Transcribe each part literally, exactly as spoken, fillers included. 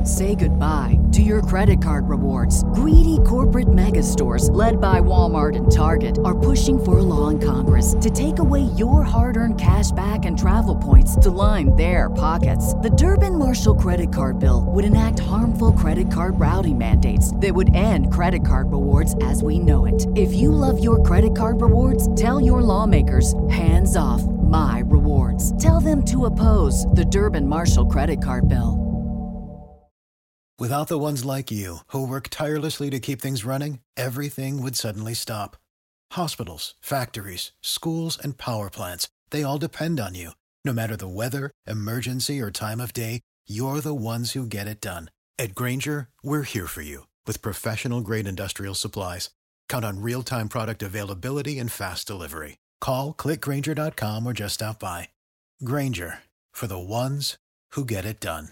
Say goodbye to your credit card rewards. Greedy corporate mega stores, led by Walmart and Target, are pushing for a law in Congress to take away your hard-earned cash back and travel points to line their pockets. The Durbin-Marshall credit card bill would enact harmful credit card routing mandates that would end credit card rewards as we know it. If you love your credit card rewards, tell your lawmakers, hands off my rewards. Tell them to oppose the Durbin-Marshall credit card bill. Without the ones like you, who work tirelessly to keep things running, everything would suddenly stop. Hospitals, factories, schools, and power plants, they all depend on you. No matter the weather, emergency, or time of day, you're the ones who get it done. At Grainger, we're here for you with professional-grade industrial supplies. Count on real-time product availability and fast delivery. Call, click Grainger dot com, or just stop by. Grainger, for the ones who get it done.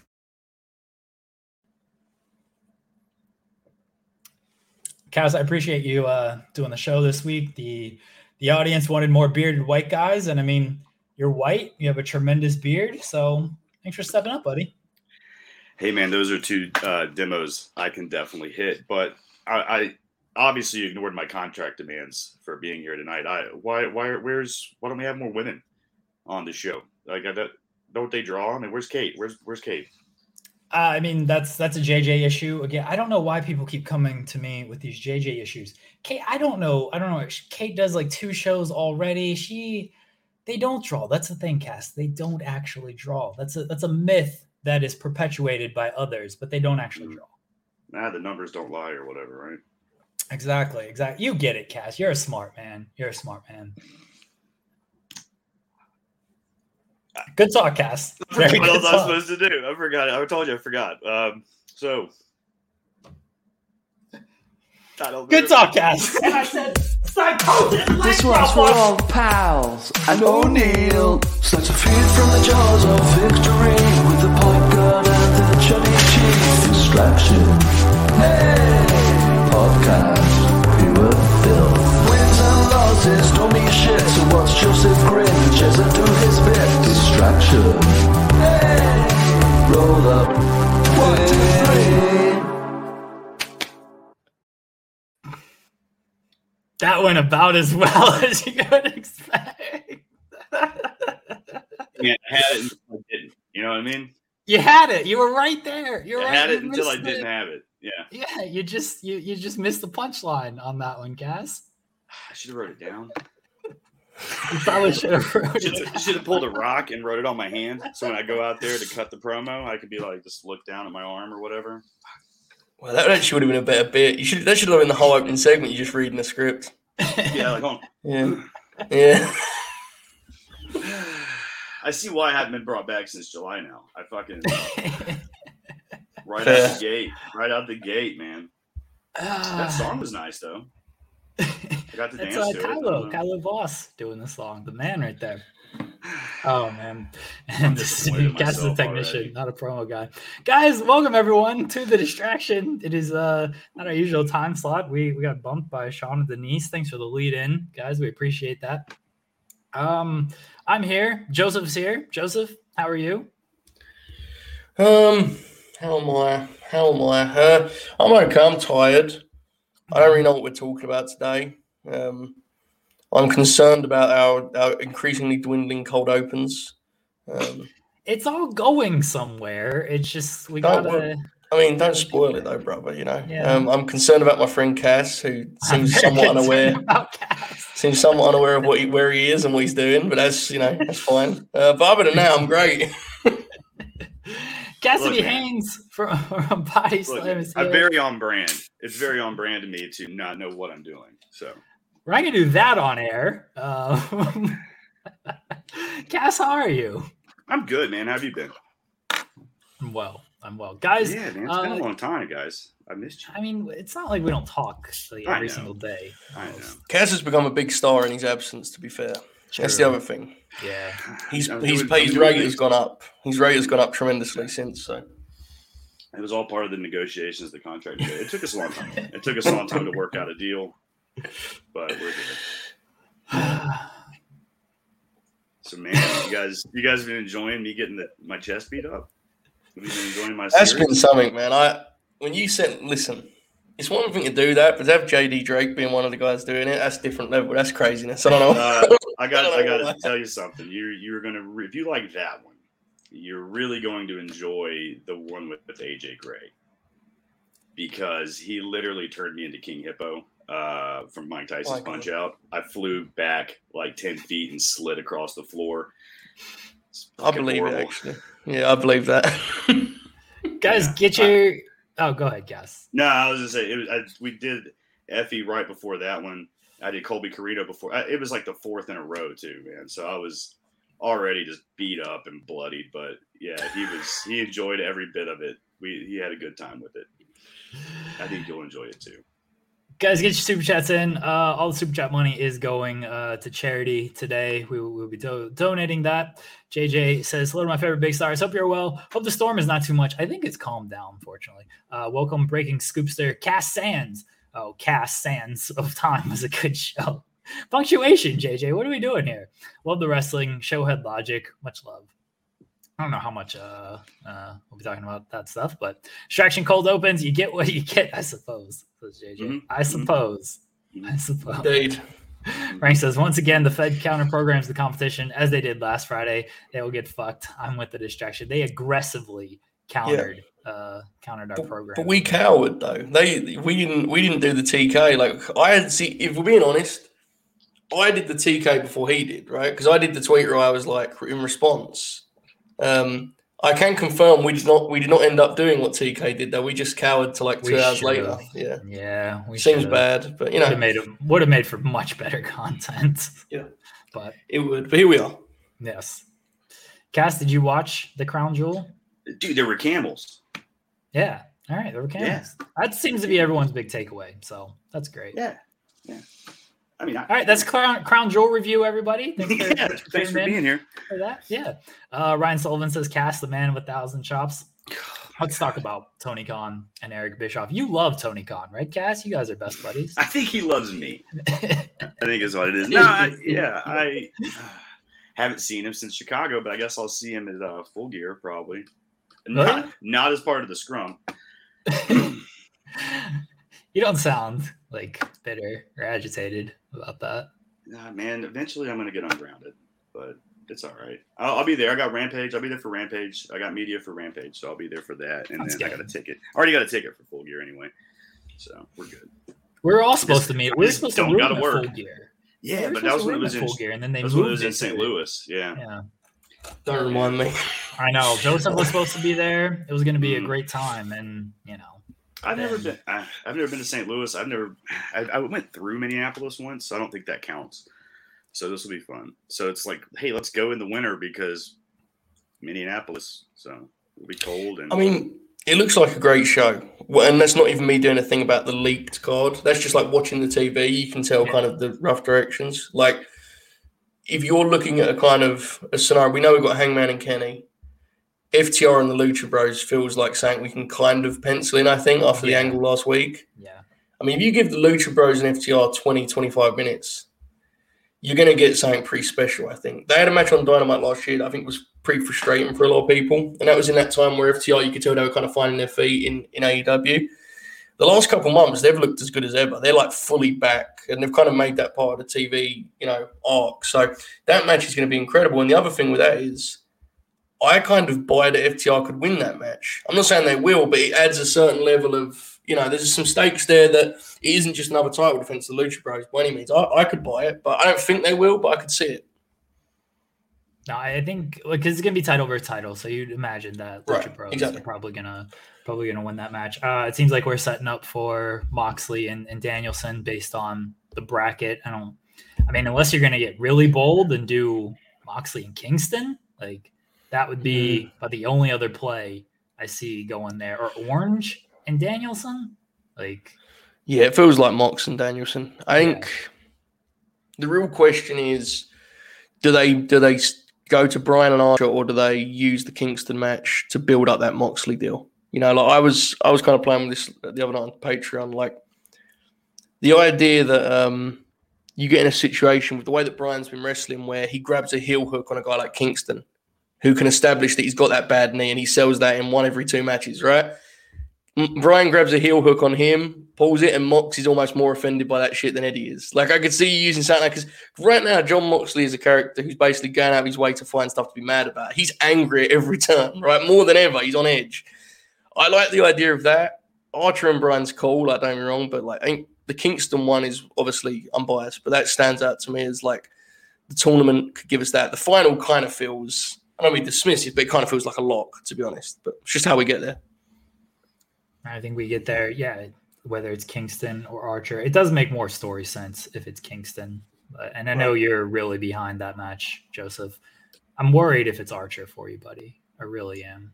Kaz, I appreciate you uh, doing the show this week. The the audience wanted more bearded white guys, and I mean, you're white. You have a tremendous beard, so thanks for stepping up, buddy. Hey, man, those are two uh, demos I can definitely hit, but I, I obviously ignored my contract demands for being here tonight. I why why where's why don't we have more women on the show? Like, I, don't they draw? I mean, where's Kate? Where's where's Kate? Uh, I mean, that's that's a J J issue. Again, I don't know why people keep coming to me with these J J issues. Kate, I don't know. I don't know. Kate does like two shows already. She, they don't draw. That's the thing, Cass. They don't actually draw. That's a that's a myth that is perpetuated by others, but they don't actually draw. Nah, the numbers don't lie or whatever, right? Exactly, exactly. You get it, Cass. You're a smart man. You're a smart man. Good talk, Cass. What else was I supposed to do? I forgot. I told you I forgot. Um, so, good talk, Cass. And I said, psychosis. This one's for all pals and O'Neill. Such a feed from the jaws of victory with the point guard and the chubby cheese. Distraction. Hey, podcast. Pure filth. Wins and losses don't mean shit. So watch Joseph Grinch as I do his bit. Distraction. Hey, roll up. One, two, three. That went about as well as you could expect. Yeah, I had it until I didn't. You know what I mean? You had it. You were right there. You're I right. had it You until I missed didn't it. have it. Yeah. Yeah, you just you you just missed the punchline on that one, Cass. I should have wrote it down. You probably should have wrote Should it. have, should have pulled a rock and wrote it on my hand. So when I go out there to cut the promo, I could be like, just look down at my arm or whatever. Well, that actually would have been a better bit. You should that should have been the whole opening segment. You just reading the script. Yeah, like, hold on. Yeah, yeah. I see why I haven't been brought back since July now. I fucking right Fair. out the gate, right out the gate, man. That song was nice though. I got to That's dance uh, to it. Kylo, Kylo Voss doing the song, the man right there. Oh man, and this disappointed Cass is a myself technician, already. not a promo guy. Guys, welcome everyone to the distraction. It is uh not our usual time slot. We we got bumped by Sean and Denise. Thanks for the lead in, guys. We appreciate that. Um, I'm here. Joseph's here. Joseph, how are you? Um, how am I? How am I? Uh, I'm okay. I'm tired. I don't really know what we're talking about today. Um, I'm concerned about our, our increasingly dwindling cold opens. Um, It's all going somewhere. It's just we Don't gotta. I mean, don't spoil it though, brother. You know, Yeah. um, I'm concerned about my friend Cass, who I'm seems very somewhat concerned unaware. about Cass. Seems somewhat unaware of what he, where he is and what he's doing, but that's you know that's fine. Uh, but other than that, I'm great. Cassidy Look, man. Haynes from, from Body Look, Slam is I'm here. very on brand. It's very on brand to me to not know what I'm doing. So We're not gonna do that on air. Um, Cass, how are you? I'm good, man. How have you been? I'm well. I'm well, guys. Yeah, man. It's uh, been a long time, guys. I missed you. I mean, it's not like we don't talk like, I every know. single day. I know. Cass has become a big star in his absence. To be fair, that's the other thing. Yeah. He's I'm he's doing- his I'm doing rate things. has gone up. His rate has gone up tremendously since. So It was all part of the negotiations, the contract. It took us a long time. It took us a long time to work out a deal, but we're good. So, man, you guys, you guys have been enjoying me getting the, my chest beat up. Have you been enjoying my That's series? been something, man. I when you said, listen, it's one thing to do that, but to have J D Drake being one of the guys doing it, that's different level. That's craziness. I don't know. Uh, I got I I don't know got why. to tell you something. You you're gonna re- if you like that one, you're really going to enjoy the one with, with A J Gray because he literally turned me into King Hippo uh, from Mike Tyson's Oh, Punch God. Out. I flew back like ten feet and slid across the floor. It's I fucking believe horrible. it, actually. Yeah, I believe that. Guys, Yeah. get your. Oh, go ahead, Gus. No, I was just saying it was, I, we did Effie right before that one. I did Colby Carrito before. I, it was like the fourth in a row too, man. So I was already just beat up and bloodied, but yeah, he was. He enjoyed every bit of it. We he had a good time with it. I think you'll enjoy it too. Guys, get your super chats in. Uh, all the super chat money is going uh, to charity today. We will we'll be do- donating that. J J says, hello to my favorite big stars. Hope you're well. Hope the storm is not too much. I think it's calmed down, fortunately. Uh, welcome, Breaking Scoopster. Cass Sands. Oh, Cass Sands of Time was a good show. Punctuation, J J. What are we doing here? Love the wrestling. Showhead logic. Much love. I don't know how much uh, uh, we'll be talking about that stuff, but Distraction Cold opens. You get what you get, I suppose. Says J J. Mhm. I suppose. Mhm. I suppose. Indeed. Frank says, once again, the Fed counter programs the competition as they did last Friday. They will get fucked. I'm with the distraction. They aggressively countered uh, countered our But, program. but we cowered though. They we didn't we didn't do the T K. Like I had see if we're being honest, I did the T K before he did, right? Because I did the tweet where I was like in response. Um, I can confirm we did not we did not end up doing what T K did though. We just cowered to like two We hours should've. later. Yeah. Yeah, we Seems should've- bad, but you Would know have made it would have made for much better content. Yeah. But it would. But here we are. yes. Cass, did you watch The Crown Jewel? Dude, there were camels. Yeah. All right, there were camels. That seems to be everyone's big takeaway. So that's great. Yeah, yeah. I mean, I, All right, that's Crown, Crown Jewel review, everybody. Thanks for, yeah, thanks for tuning in being here. for that. Yeah. Uh, Ryan Sullivan says, Cass, the man with a thousand chops. Let's talk about Tony Khan and Eric Bischoff. You love Tony Khan, right, Cass? You guys are best buddies. I think he loves me. I think is what it is. No, I, yeah, I uh, haven't seen him since Chicago, but I guess I'll see him at uh, Full Gear probably. Not, Really? not as part of the scrum. You don't sound like bitter or agitated about that. Nah, man, eventually I'm going to get ungrounded, but it's all right. I'll, I'll be there. I got Rampage. I'll be there for Rampage. I got media for Rampage, so I'll be there for that. And That's then I good. got a ticket. I already got a ticket for Full Gear anyway, so we're good. We were all supposed to meet. We were just supposed to don't room gotta at work. Full Gear. Yeah, We were but that supposed was to when it room was at in Full Gear, and then they that was when it moved was in it Saint to- Louis. Yeah. Yeah, Don't remind me. I know. Joseph was supposed to be there. It was going to be a Mm. great time, and you know, I've never Then- been. I, I've never been to Saint Louis. I've never. I, I went through Minneapolis once, so I don't think that counts. So this will be fun. So it's like, hey, let's go in the winter because Minneapolis. So it'll be cold and. I mean, it looks like a great show. Well, and that's not even me doing a thing about the leaked card. That's just like watching the T V. You can tell Yeah. kind of the rough directions. Like, if you're looking at a kind of a scenario, we know we've got Hangman and Kenny. F T R and the Lucha Bros feels like something we can kind of pencil in, I think, after Yeah. the angle last week. yeah, I mean, if you give the Lucha Bros and F T R twenty, twenty-five minutes, you're going to get something pretty special, I think. They had a match on Dynamite last year that I think was pretty frustrating for a lot of people. And that was in that time where F T R, you could tell they were kind of finding their feet in, in A E W. The last couple of months, they've looked as good as ever. They're like fully back, and they've kind of made that part of the T V, you know, arc. So that match is going to be incredible. And the other thing with that is I kind of buy that F T R could win that match. I'm not saying they will, but it adds a certain level of, you know, there's some stakes there that it isn't just another title defense of the Lucha Bros by any means. I, I could buy it, but I don't think they will, but I could see it. no, I think like 'cause it's gonna be title versus title, so you'd imagine that Lucha Right, Bros exactly. are probably gonna probably gonna win that match. Uh, it seems like we're setting up for Moxley and, and Danielson based on the bracket. I don't. I mean, unless you're gonna get really bold and do Moxley and Kingston, like that would be about the only other play I see going there. Or Orange and Danielson, like Yeah, it feels like Mox and Danielson. I Yeah. think the real question is, do they do they s- go to Bryan and Archer, or do they use the Kingston match to build up that Moxley deal? You know, like I was I was kind of playing with this the other night on Patreon, like the idea that um, you get in a situation with the way that Bryan's been wrestling where he grabs a heel hook on a guy like Kingston who can establish that he's got that bad knee and he sells that in one every two matches, right? Brian grabs a heel hook on him, pulls it, and Mox is almost more offended by that shit than Eddie is. Like, I could see you using something like, because right now, John Moxley is a character who's basically going out of his way to find stuff to be mad about. He's angry at every turn, right? More than ever. He's on edge. I like the idea of that. Archer and Brian's cool, like, don't get me wrong, but, like, I think the Kingston one is obviously unbiased, but that stands out to me as, like, the tournament could give us that. The final kind of feels, I don't mean dismissive, but it kind of feels like a lock, to be honest. But it's just how we get there. I think we get there, yeah, whether it's Kingston or Archer. It does make more story sense if it's Kingston. And I know right. you're really behind that match, Joseph. I'm worried if it's Archer for you, buddy. I really am.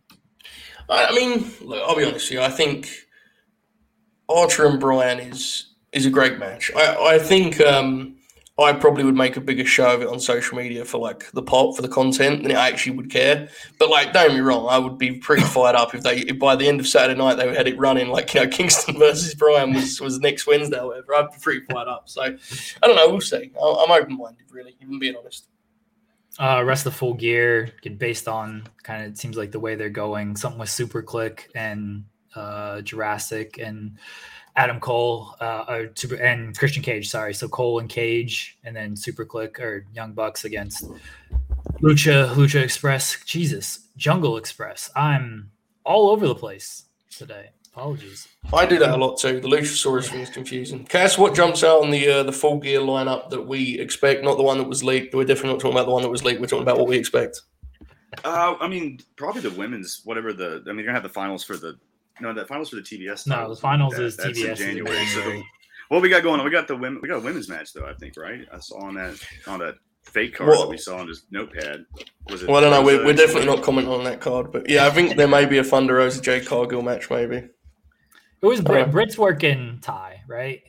I mean, look, I'll be honest with you. I think Archer and Brian is is a great match. I, I think um, I probably would make a bigger show of it on social media for like the pop, for the content, than I actually would care. But like, don't get me wrong, I would be pretty fired up if they, if by the end of Saturday night they had it running like, you know, Kingston versus Brian was, was next Wednesday or whatever. I'd be pretty fired up. So I don't know, we'll see. I'm open-minded, really, even being honest. Uh, rest of Full Gear, based on kind of, it seems like the way they're going, something with Super Click and uh, Jurassic and Adam Cole uh, or Super, and Christian Cage, sorry. So Cole and Cage, and then Super Click or Young Bucks against Lucha, Lucha Express. Jesus, Jungle Express. I'm all over the place today. Apologies. I do that a lot too. The Luchasaurus thing is confusing. Cass, what jumps out on the uh, the Full Gear lineup that we expect? Not the one that was leaked. We're definitely not talking about the one that was leaked. We're talking about what we expect. Uh, I mean, probably the women's, whatever the. I mean, you're gonna have the finals for the. No, the finals for the T B S. No, the finals that, is T B S in January. in So, what we got going on? We got the women. We got a women's match though. I think right. I saw on that on that fake card well, that we saw on his notepad. Was it? Well, I don't know. We're, we're definitely not commenting on that card, but yeah, I think there may be a Thunder Rosa Jade Cargill match, maybe. It was Brit, Brit's working Ty, right?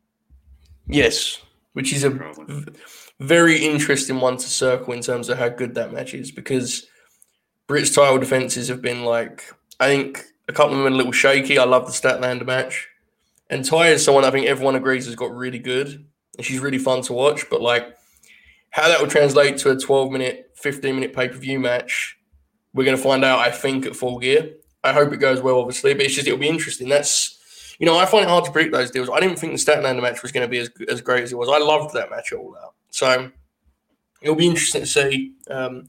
Yes, which is a v- very interesting one to circle in terms of how good that match is, because Brit's title defenses have been like, I think a couple of them are a little shaky. I love the Statlander match. And Ty is someone I think everyone agrees has got really good, and she's really fun to watch. But like how that will translate to a twelve-minute, fifteen-minute pay-per-view match, we're going to find out, I think, at Full Gear. I hope it goes well, obviously, but it's just, it'll be interesting. That's, you know, I find it hard to predict those deals. I didn't think the Statlander match was going to be as as great as it was. I loved that match all out. So it'll be interesting to see. Um,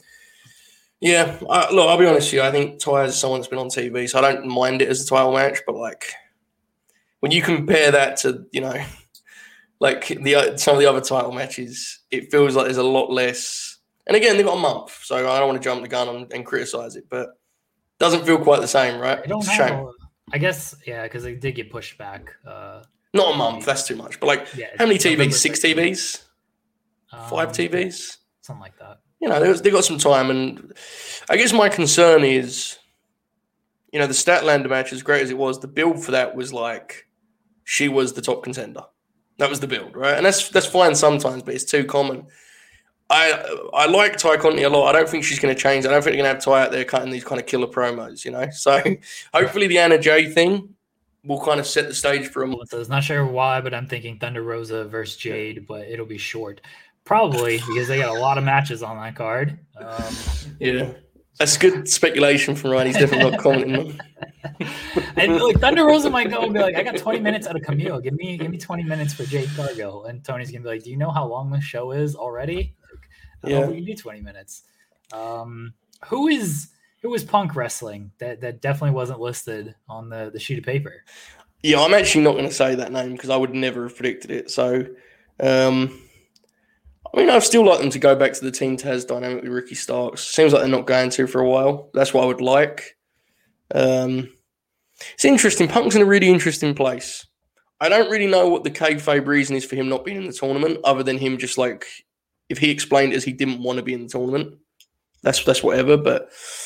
yeah, I, look, I'll be honest with you. I think Ty is someone that's been on T V, so I don't mind it as a title match, but like when you compare that to, you know, like the some of the other title matches, it feels like there's a lot less. And again, they've got a month, so I don't want to jump the gun and, and criticize it, but doesn't feel quite the same, right? I don't it's know. a shame. I guess, yeah, because they did get pushed back. Uh, Not a month, that's too much. But like, yeah, how many T Vs? Six T Vs? Um, Five T Vs? Something like that. You know, they, they got some time. And I guess my concern is, you know, the Statlander match, as great as it was, the build for that was like, she was the top contender. That was the build, right? And that's that's fine sometimes, but it's too common. I I like Ty Conti a lot. I don't think she's going to change. I don't think they're going to have Ty out there cutting these kind of killer promos, you know? So hopefully the Anna Jay thing will kind of set the stage for them. So I'm not sure why, but I'm thinking Thunder Rosa versus Jade, but it'll be short. Probably because they got a lot of matches on that card. Um, yeah. That's good speculation from Ryan. He's definitely not commenting. And like Thunder Rosa might go and be like, I got twenty minutes out of Camille. Give me give me twenty minutes for Jade Cargill. And Tony's going to be like, do you know how long this show is already? I don't Yeah. know if we can do twenty minutes. Um, who is who is Punk wrestling? That that definitely wasn't listed on the, the sheet of paper. Yeah, I'm actually not going to say that name because I would never have predicted it. So, um, I mean, I'd still like them to go back to the Team Taz dynamic with Ricky Starks. Seems like they're not going to for a while. That's what I would like. Um, it's interesting. Punk's in a really interesting place. I don't really know what the kayfabe reason is for him not being in the tournament, other than him just like, if he explained it as he didn't want to be in the tournament, that's that's whatever. But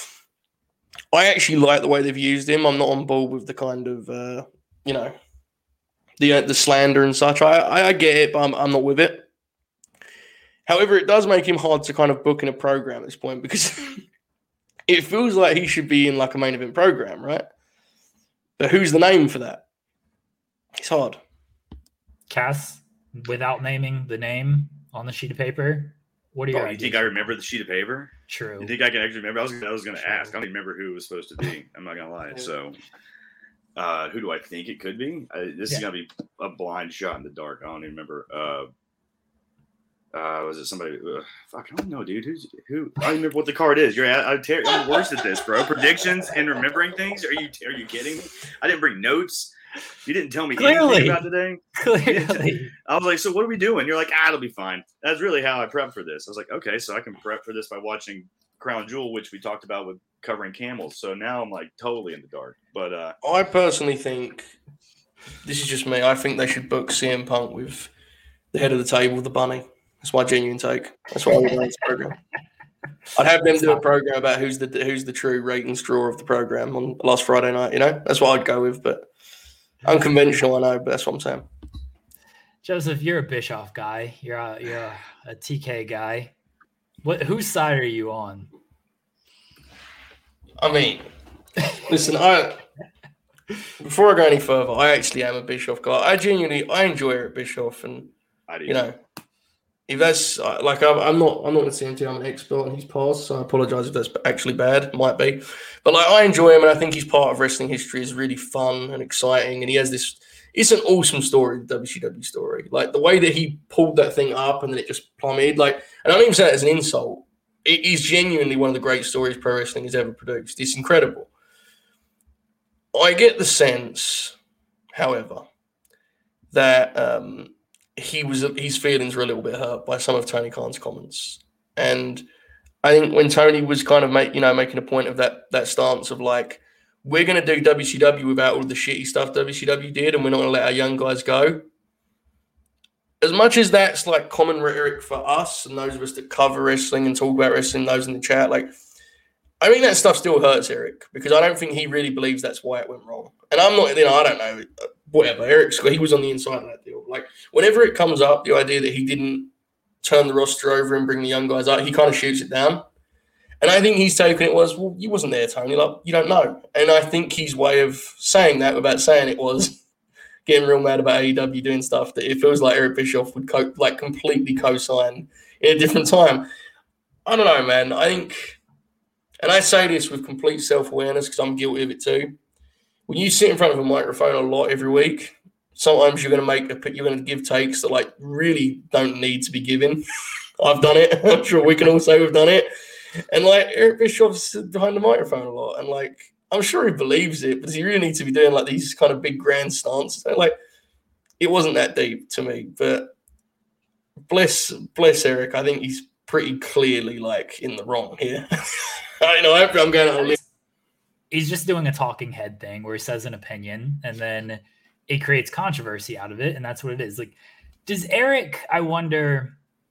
I actually like the way they've used him. I'm not on board with the kind of, uh, you know, the uh, the slander and such. I, I, I get it, but I'm, I'm not with it. However, it does make him hard to kind of book in a program at this point because it feels like he should be in like a main event program, right? But who's the name for that? It's hard. Cass, without naming the name on the sheet of paper, What are your Oh, you ideas? think I remember the sheet of paper? True. You think I can actually remember? I was, I was going to True. ask. I don't even remember who it was supposed to be. I'm not going to lie. So, uh, who do I think it could be? I, this Yeah. is going to be a blind shot in the dark. I don't even remember. Uh, uh, was it somebody? Uh, fuck, I don't know, dude. Who's who? I don't remember what the card is. You're at, I'm, ter- I'm worse at this, bro. Predictions and remembering things. Are you are you kidding me? I didn't bring notes. You didn't tell me Clearly. anything about today. Clearly. I was like, so what are we doing? You're like, ah, it'll be fine. That's really how I prep for this. I was like, okay, so I can prep for this by watching Crown Jewel, which we talked about with covering camels. So now I'm like totally in the dark. But uh, I personally think, this is just me, I think they should book C M Punk with the head of the table, the bunny. That's my genuine take. That's what I would do this program. I'd have them do a program about who's the who's the true ratings drawer of the program on last Friday night. You know, that's what I'd go with. But unconventional, I know, but that's what I'm saying. Joseph, you're a Bischoff guy. You're a you're a, a T K guy. What whose side are you on? I mean, listen, I before I go any further, I actually am a Bischoff guy. I genuinely I enjoy Eric Bischoff, and I do. you know, if that's like I'm, I'm not I'm not going to say I'm an expert on his past, so I apologize if that's actually bad. Might be, but like I enjoy him, and I think he's part of wrestling history. Is really fun and exciting, and he has this. It's an awesome story, the W C W story. Like the way that he pulled that thing up and then it just plummeted. Like, and I don't even say that as an insult. It is genuinely one of the great stories pro wrestling has ever produced. It's incredible. I get the sense, however, that um, he was his feelings were a little bit hurt by some of Tony Khan's comments, and I think when Tony was kind of make you know making a point of that that stance of like, we're going to do W C W without all the shitty stuff W C W did, and we're not going to let our young guys go. As much as that's like common rhetoric for us and those of us that cover wrestling and talk about wrestling, those in the chat, like, I mean, that stuff still hurts Eric because I don't think he really believes that's why it went wrong. And I'm not, you know, I don't know, whatever. Eric's, he was on the inside of that deal. Like, whenever it comes up, the idea that he didn't turn the roster over and bring the young guys up, he kind of shoots it down. And I think he's taken it was, well, you wasn't there, Tony. Like, you don't know. And I think his way of saying that without saying it was getting real mad about A E W doing stuff that it feels like Eric Bischoff would co- like completely co-sign in a different time. I don't know, man. I think, and I say this with complete self-awareness because I'm guilty of it too. When you sit in front of a microphone a lot every week, sometimes you're going to make a, you're going to give takes that like really don't need to be given. I've done it. I'm sure we can all say we've done it. And like Eric Bischoff's behind the microphone a lot, and like I'm sure he believes it, but does he really need to be doing like these kind of big grand stances? Like it wasn't that deep to me, but bless bless Eric. I think he's pretty clearly like in the wrong here. I know. I I'm going on. He's just doing a talking head thing where he says an opinion and then it creates controversy out of it, and that's what it is. Like, does Eric? I wonder.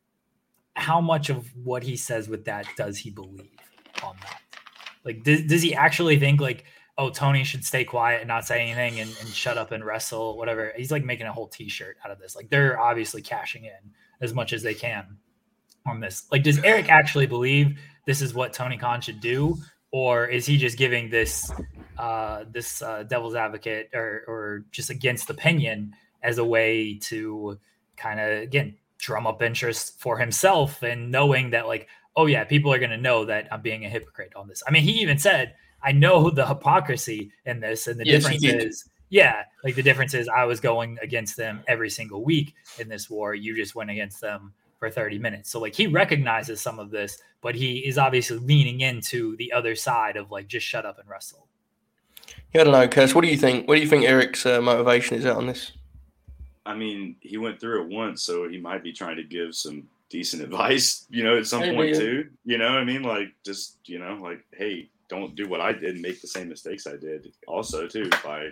How much of what he says with that does he believe on that? Like, does, does he actually think like, oh, Tony should stay quiet and not say anything and, and shut up and wrestle, whatever? He's like making a whole t-shirt out of this. Like they're obviously cashing in as much as they can on this. Like, does Eric actually believe this is what Tony Khan should do? Or is he just giving this, uh, this uh, devil's advocate or, or just against opinion as a way to kind of, again, drum up interest for himself and knowing that like, oh yeah, people are going to know that I'm being a hypocrite on this. I mean, he even said, I know the hypocrisy in this. And the yes, difference is, yeah, like the difference is I was going against them every single week in this war. You just went against them for thirty minutes. So like he recognizes some of this, but he is obviously leaning into the other side of like, just shut up and wrestle. Yeah, I don't know, Kes. What do you think? What do you think Eric's uh, motivation is out on this? I mean, he went through it once, so he might be trying to give some decent advice, you know, at some Maybe, point yeah. too. You know what I mean? Like, just, you know, like, hey, don't do what I did and make the same mistakes I did. Also, too, by,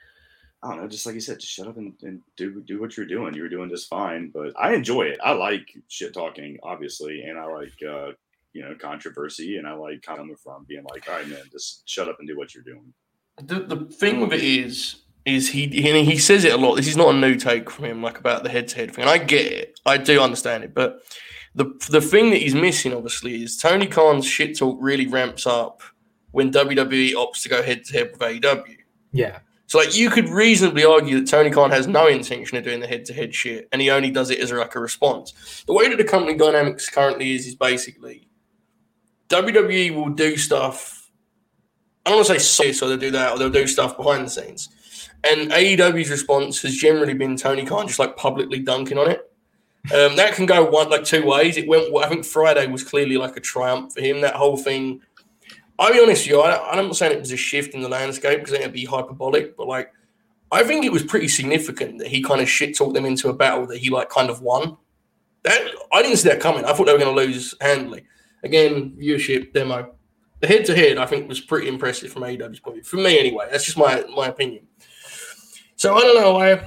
I don't know, just like you said, just shut up and, and do do what you're doing. You were doing just fine. But I enjoy it. I like shit talking, obviously, and I like, uh, you know, controversy, and I like coming from being like, all right, man, just shut up and do what you're doing. The the thing with it is, is he he he says it a lot. This is not a new take from him, like about the head-to-head thing. And I get it. I do understand it. But the the thing that he's missing, obviously, is Tony Khan's shit talk really ramps up when W W E opts to go head-to-head with A E W. Yeah. So, like, you could reasonably argue that Tony Khan has no intention of doing the head-to-head shit, and he only does it as like a response. The way that the company dynamics currently is, is basically W W E will do stuff. I don't want to say this, or they'll do that, or they'll do stuff behind the scenes. And A E W's response has generally been Tony Khan just like publicly dunking on it. Um, that can go one like two ways. It went. I think Friday was clearly like a triumph for him. That whole thing. I'll be honest with you, I, I'm not saying it was a shift in the landscape because it'd be hyperbolic, but like, I think it was pretty significant that he kind of shit talked them into a battle that he like kind of won. That I didn't see that coming. I thought they were going to lose handily. Again, viewership demo. The head to head, I think, was pretty impressive from A E W's point of view. For me, anyway. That's just my my opinion. So I don't know. I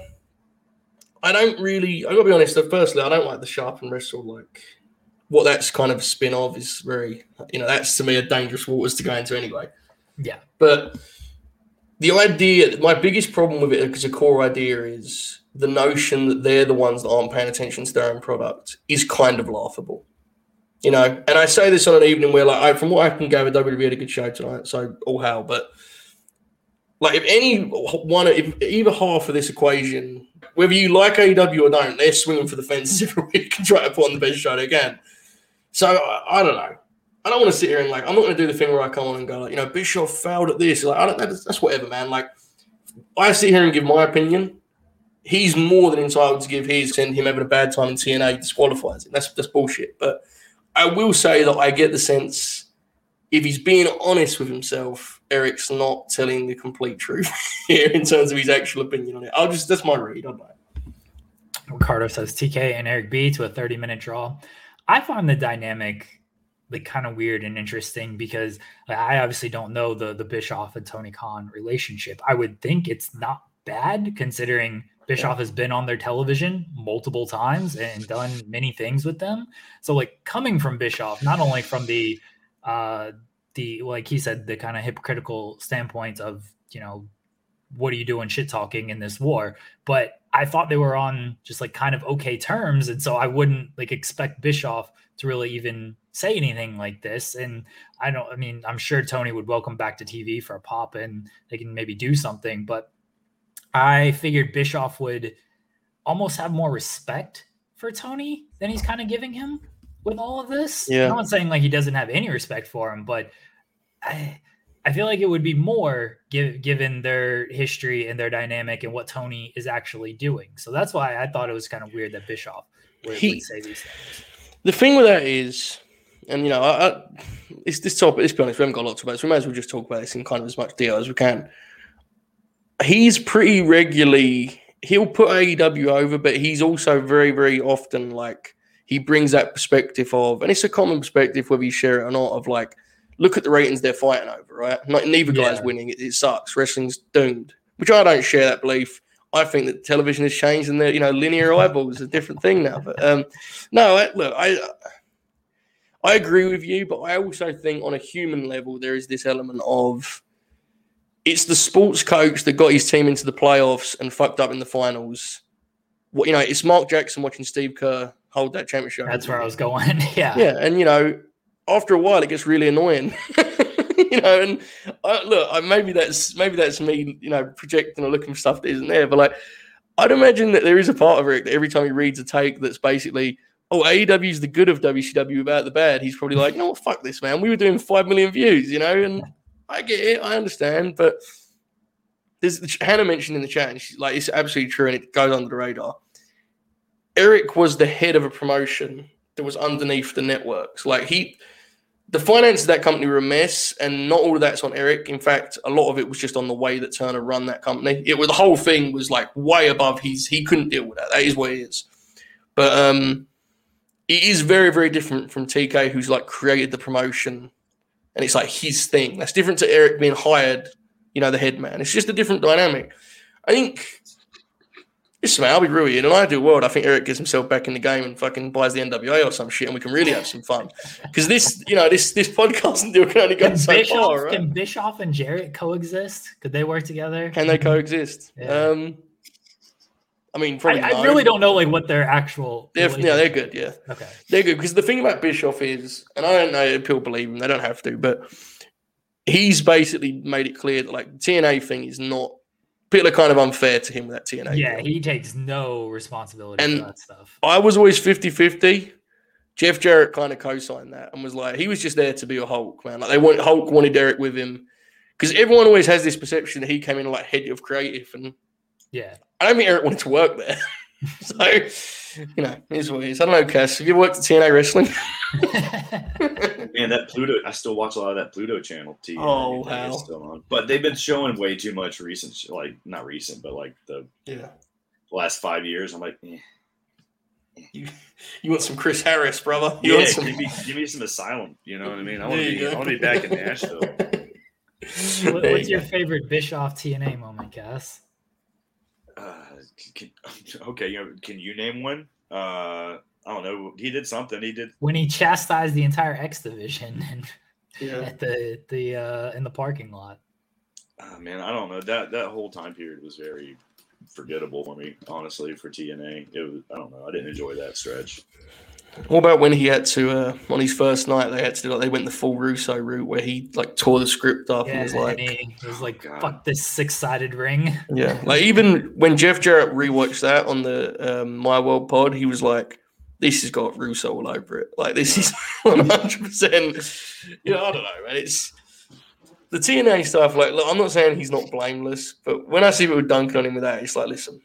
I don't really. I got to be honest. Firstly, I don't like the sharp and wrestle like. What that's kind of a spin of is very, you know, that's to me a dangerous waters to go into anyway. Yeah. But the idea, my biggest problem with it, because the core idea is the notion that they're the ones that aren't paying attention to their own product is kind of laughable. You know, and I say this on an evening where, like, I, from what I can gather, W W E had a good show tonight, so all hail. But, like, if any one, if either half of this equation, whether you like A E W or don't, they're swinging for the fences every week and try to put on the best show they can. So, I, I don't know. I don't want to sit here and, like, I'm not going to do the thing where I come on and go, like, you know, Bischoff failed at this. Like, I don't, that's, that's whatever, man. Like, I sit here and give my opinion. He's more than entitled to give his, and him having a bad time in T N A disqualifies him. That's, that's bullshit. But I will say that I get the sense, if he's being honest with himself, Eric's not telling the complete truth here in terms of his actual opinion on it. I'll just, that's my read. I don't know. Ricardo says T K and Eric B to a thirty minute draw. I find the dynamic like kind of weird and interesting because like, I obviously don't know the the Bischoff and Tony Khan relationship. I would think it's not bad considering Bischoff has been on their television multiple times and done many things with them. So like coming from Bischoff, not only from the uh the like he said, the kind of hypocritical standpoint of, you know, what are you doing shit talking in this war? But I thought they were on just like kind of okay terms. And so I wouldn't like expect Bischoff to really even say anything like this. And I don't, I mean, I'm sure Tony would welcome back to T V for a pop and they can maybe do something, but I figured Bischoff would almost have more respect for Tony than he's kind of giving him with all of this. Yeah. I'm not saying like he doesn't have any respect for him, but I, I feel like it would be more give, given their history and their dynamic and what Tony is actually doing. So that's why I thought it was kind of weird that Bischoff would, he, would say these things. The thing with that is, and you know, I, I, it's this topic, let's be honest, we haven't got a lot to talk about, so we might as well just talk about this in kind of as much detail as we can. He's pretty regularly, he'll put A E W over, but he's also very, very often like, he brings that perspective of, and it's a common perspective whether you share it or not, of like, look at the ratings they're fighting over, right? Not, neither guy's Yeah. winning. It, it sucks. Wrestling's doomed, which I don't share that belief. I think that television has changed and the, you know, linear eyeballs is a different thing now. But um, no, I, look, I I agree with you, but I also think on a human level, there is this element of it's the sports coach that got his team into the playoffs and fucked up in the finals. What, you know, it's Mark Jackson watching Steve Kerr hold that championship. That's where I was going. yeah. Yeah. And, you know, after a while, it gets really annoying, you know. And I, look, I, maybe that's maybe that's me, you know, projecting or looking for stuff that isn't there. But like, I'd imagine that there is a part of Rick that every time he reads a take that's basically, "Oh, A E W is the good of W C W without the bad," he's probably like, "No, fuck this, man. We were doing five million views, you know." And I get it, I understand, but there's Hannah mentioned in the chat, and she's like, it's absolutely true, and it goes under the radar. Eric was the head of a promotion that was underneath the networks. Like he. The finances of that company were a mess, and not all of that's on Eric. In fact, a lot of it was just on the way that Turner run that company. It was the whole thing was like way above his. He couldn't deal with that. That is what it is. But um, it is very, very different from T K, who's like created the promotion, and it's like his thing. That's different to Eric being hired. You know, the head man. It's just a different dynamic. I think. Listen, man, I'll be real with you. In an ideal world, I think Eric gets himself back in the game and fucking buys the N W A or some shit, and we can really have some fun. Because this, you know, this this podcast deal can only go Can so Bischoff, far, right? Can Bischoff and Jarrett coexist? Could they work together? Can they coexist? Yeah. Um, I mean, probably I, no. I really don't know like what their actual. They're, yeah, they're good. Yeah, Okay. they're good. Because the thing about Bischoff is, and I don't know if people believe him, they don't have to, but he's basically made it clear that like the T N A thing is not people are kind of unfair to him with that T N A. Yeah, deal. he takes no responsibility And for that stuff. I was always fifty-fifty. Jeff Jarrett kind of co-signed that and was like, he was just there to be a Hulk, man. Like they want Hulk wanted Eric with him because everyone always has this perception that he came in like head of creative, and Yeah. I don't think Eric wanted to work there. So, you know, here's what it is. I don't know, Cass. Have you worked at T N A Wrestling? Man, that Pluto, I still watch a lot of that Pluto channel. T V. Oh, I think wow. it's still on. But they've been showing way too much recent, sh- like, not recent, but like the Yeah. last five years. I'm like, eh. You, you want some Chris Harris, brother? You Yeah, want some... give me, give me some asylum. You know what I mean? I want There to you be, go. I want to be back in Nashville. What- There What's you your go. favorite Bischoff T N A moment, Cass? Uh, can, okay, you know, can you name one? Uh, I don't know. He did something. He did. When he chastised the entire X division and Yeah. at the the uh, in the parking lot. Oh, man, I don't know. That that whole time period was very forgettable for me, honestly. For T N A, it was. I don't know. I didn't enjoy that stretch. What about when he had to, uh, on his first night, they had to do like, they went the full Russo route where he like tore the script up Yeah, and was like, and he was like, God. "Fuck this six-sided ring." yeah. Like even when Jeff Jarrett rewatched that on the um, My World pod, he was like, this has got Russo all over it. Like this is one hundred percent, you know, I don't know, man. It's the T N A stuff. Like, look, I'm not saying he's not blameless, but when I see people dunking on him with that, it's like, listen,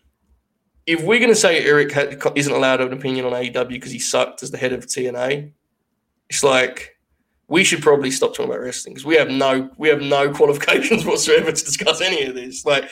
if we're going to say Eric ha- isn't allowed to have an opinion on A E W because he sucked as the head of T N A, it's like we should probably stop talking about wrestling because we have no we have no qualifications whatsoever to discuss any of this. Like,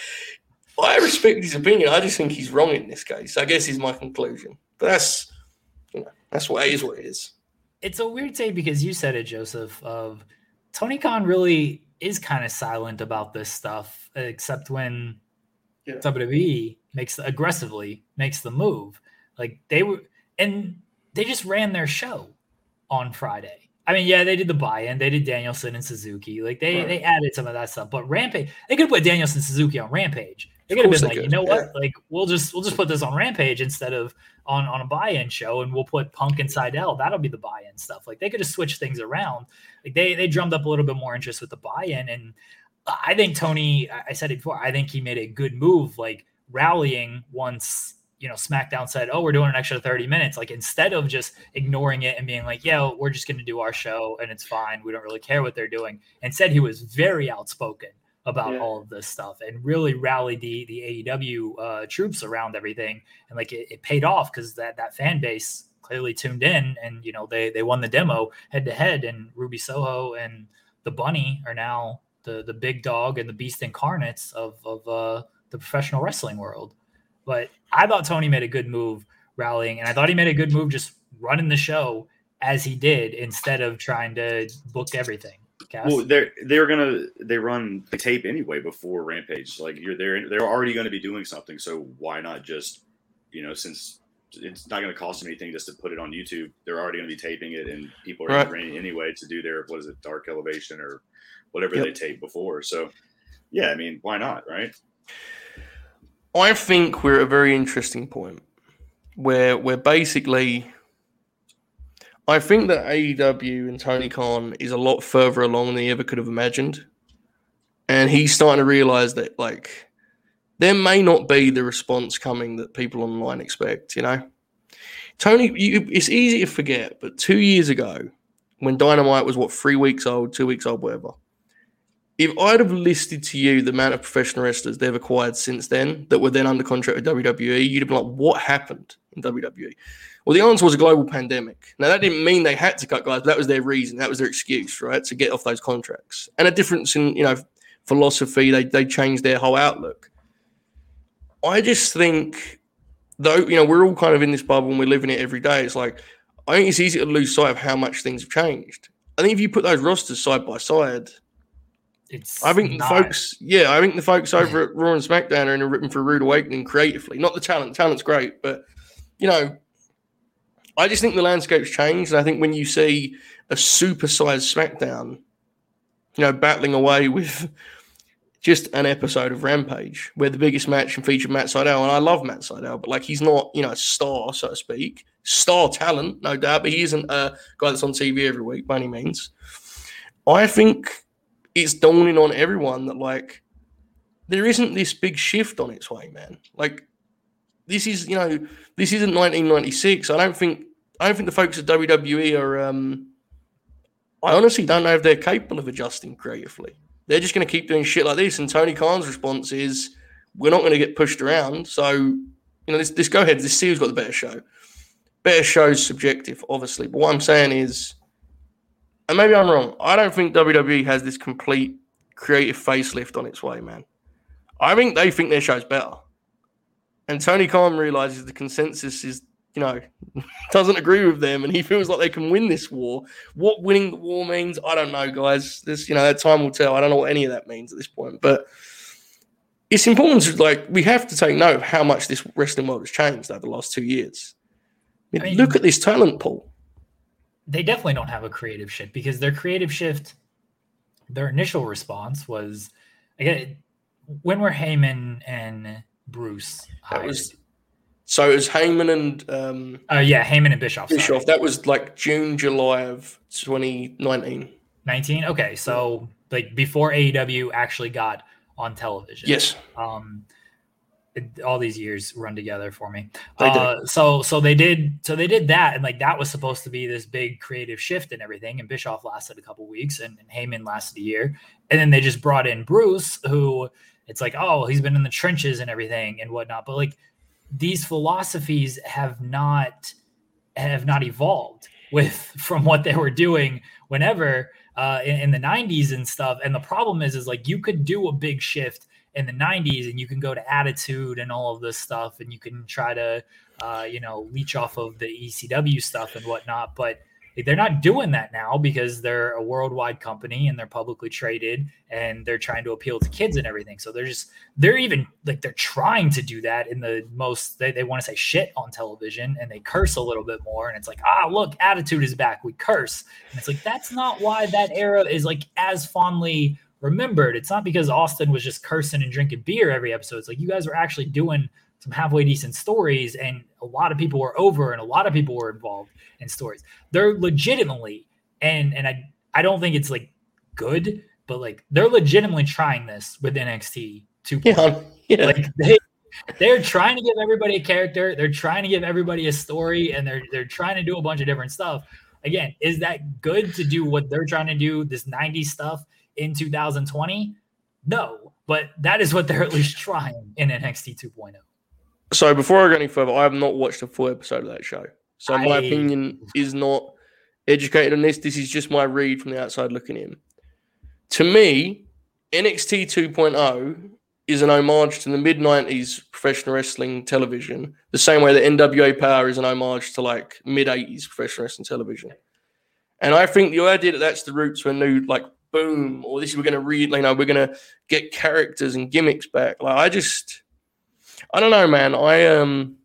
I respect his opinion. I just think he's wrong in this case. I guess is my conclusion. But that's you know that's what it is. What it is. It's a weird take because you said it, Joseph. Of Tony Khan really is kind of silent about this stuff, except when Yeah. W W E makes aggressively makes the move. Like they were, and they just ran their show on Friday. I mean, yeah, they did the buy-in, they did Danielson and Suzuki. Like they Right. they added some of that stuff. But Rampage, they could have put Danielson and Suzuki on Rampage. They Of could have course been they like, could, you know what? yeah. Like we'll just we'll just put this on Rampage instead of on on a buy-in show, and we'll put Punk and Seidel. That'll be the buy-in stuff. Like they could have switched things around. Like they they drummed up a little bit more interest with the buy-in, and I think Tony, I said it before, I think he made a good move, like rallying once, you know, SmackDown said, oh, we're doing an extra thirty minutes. Like instead of just ignoring it and being like, yeah, we're just going to do our show and it's fine. We don't really care what they're doing. Instead, he was very outspoken about Yeah. all of this stuff and really rallied the the A E W uh, troops around everything. And like it, it paid off because that that fan base clearly tuned in, and you know they they won the demo head to head, and Ruby Soho and the Bunny are now the the big dog and the beast incarnates of of uh, the professional wrestling world. But I thought Tony made a good move rallying, and I thought he made a good move just running the show as he did instead of trying to book everything. Cass? Well, they're they're gonna they run the tape anyway before Rampage. Like you're there, they're already going to be doing something. So why not just, you know, since it's not going to cost them anything just to put it on YouTube, they're already going to be taping it, and people are Right. ready anyway to do their what is it, Dark Elevation or whatever Yep. they taped before. So yeah, I mean, why not, right? I think we're at a very interesting point where we're basically. I think that A E W and Tony Khan is a lot further along than he ever could have imagined. And he's starting to realize that, like, there may not be the response coming that people online expect, you know? Tony, you, it's easy to forget, but two years ago, when Dynamite was, what, three weeks old, two weeks old, whatever, if I'd have listed to you the amount of professional wrestlers they've acquired since then that were then under contract with W W E, you'd have been like, what happened in W W E? Well, the answer was a global pandemic. Now, that didn't mean they had to cut guys, but that was their reason. That was their excuse, right, to get off those contracts. And a difference in, you know, philosophy, they, they changed their whole outlook. I just think, though, you know, we're all kind of in this bubble and we're living it every day. It's like, I think it's easy to lose sight of how much things have changed. I think if you put those rosters side by side, it's I think not, the folks, yeah, I think the folks over at Raw and SmackDown are in a ripping for a rude awakening creatively. Not the talent, talent's great, but you know, I just think the landscape's changed. And I think when you see a supersized SmackDown, you know, battling away with just an episode of Rampage, where the biggest match featured Matt Sydal, and I love Matt Sydal, but like he's not, you know, a star, so to speak, star talent, no doubt, but he isn't a guy that's on T V every week by any means. I think it's dawning on everyone that, like, there isn't this big shift on its way, man. Like, this is, you know, this isn't nineteen ninety-six. I don't think, I don't think the folks at W W E are, um, I honestly don't know if they're capable of adjusting creatively. They're just going to keep doing shit like this. And Tony Khan's response is, we're not going to get pushed around. So, you know, this, this go ahead, this C E O's got the better show. Better show's subjective, obviously. But what I'm saying is, and maybe I'm wrong, I don't think W W E has this complete creative facelift on its way, man. I think they think their show's better. And Tony Khan realizes the consensus is, you know, doesn't agree with them, and he feels like they can win this war. What winning the war means, I don't know, guys. This, you know, time will tell. I don't know what any of that means at this point. But it's important to, like, we have to take note of how much this wrestling world has changed over the last two years. I mean, I mean, look at this talent pool. They definitely don't have a creative shift, because their creative shift, their initial response was, again, when were Heyman and Bruce hired? That was, so it was Heyman and um, uh, yeah, Heyman and Bischoff. Bischoff. Sorry. That was like June, July of twenty nineteen. nineteen. Okay, so like before A E W actually got on television. Yes. Um, it, all these years run together for me. Uh, so so they did so they did that, and like that was supposed to be this big creative shift and everything. And Bischoff lasted a couple weeks, and, and Heyman lasted a year, and then they just brought in Bruce, who it's like, oh, he's been in the trenches and everything and whatnot. But like these philosophies have not have not evolved with from what they were doing whenever uh, in, in the nineties and stuff. And the problem is, is like you could do a big shift in the nineties, and you can go to Attitude and all of this stuff, and you can try to, uh, you know, leech off of the E C W stuff and whatnot. But they're not doing that now because they're a worldwide company and they're publicly traded, and they're trying to appeal to kids and everything. So they're just, they're even like, they're trying to do that in the most, they, they want to say shit on television, and they curse a little bit more. And it's like, ah, look, Attitude is back. We curse. And it's like, that's not why that era is like as fondly remembered. It's not because Austin was just cursing and drinking beer every episode. It's like, you guys were actually doing some halfway decent stories, and a lot of people were over, and a lot of people were involved in stories. They're legitimately, and and I I don't think it's like good, but like they're legitimately trying this with N X T two point oh. Yeah, yeah. Like they they're trying to give everybody a character, they're trying to give everybody a story, and they're they're trying to do a bunch of different stuff. Again, is that good to do what they're trying to do, this nineties stuff in two thousand twenty? No, but that is what they're at least trying in N X T two point oh. So before I go any further, I have not watched a full episode of that show. So I... my opinion is not educated on this. This is just my read from the outside looking in. To me, N X T two point oh is an homage to the mid-nineties professional wrestling television, the same way that N W A Power is an homage to like mid-eighties professional wrestling television. And I think the idea that that's the route to a new like boom, or this is we're going to read, you know, we're going to get characters and gimmicks back. Like I just... I don't know, man. I um,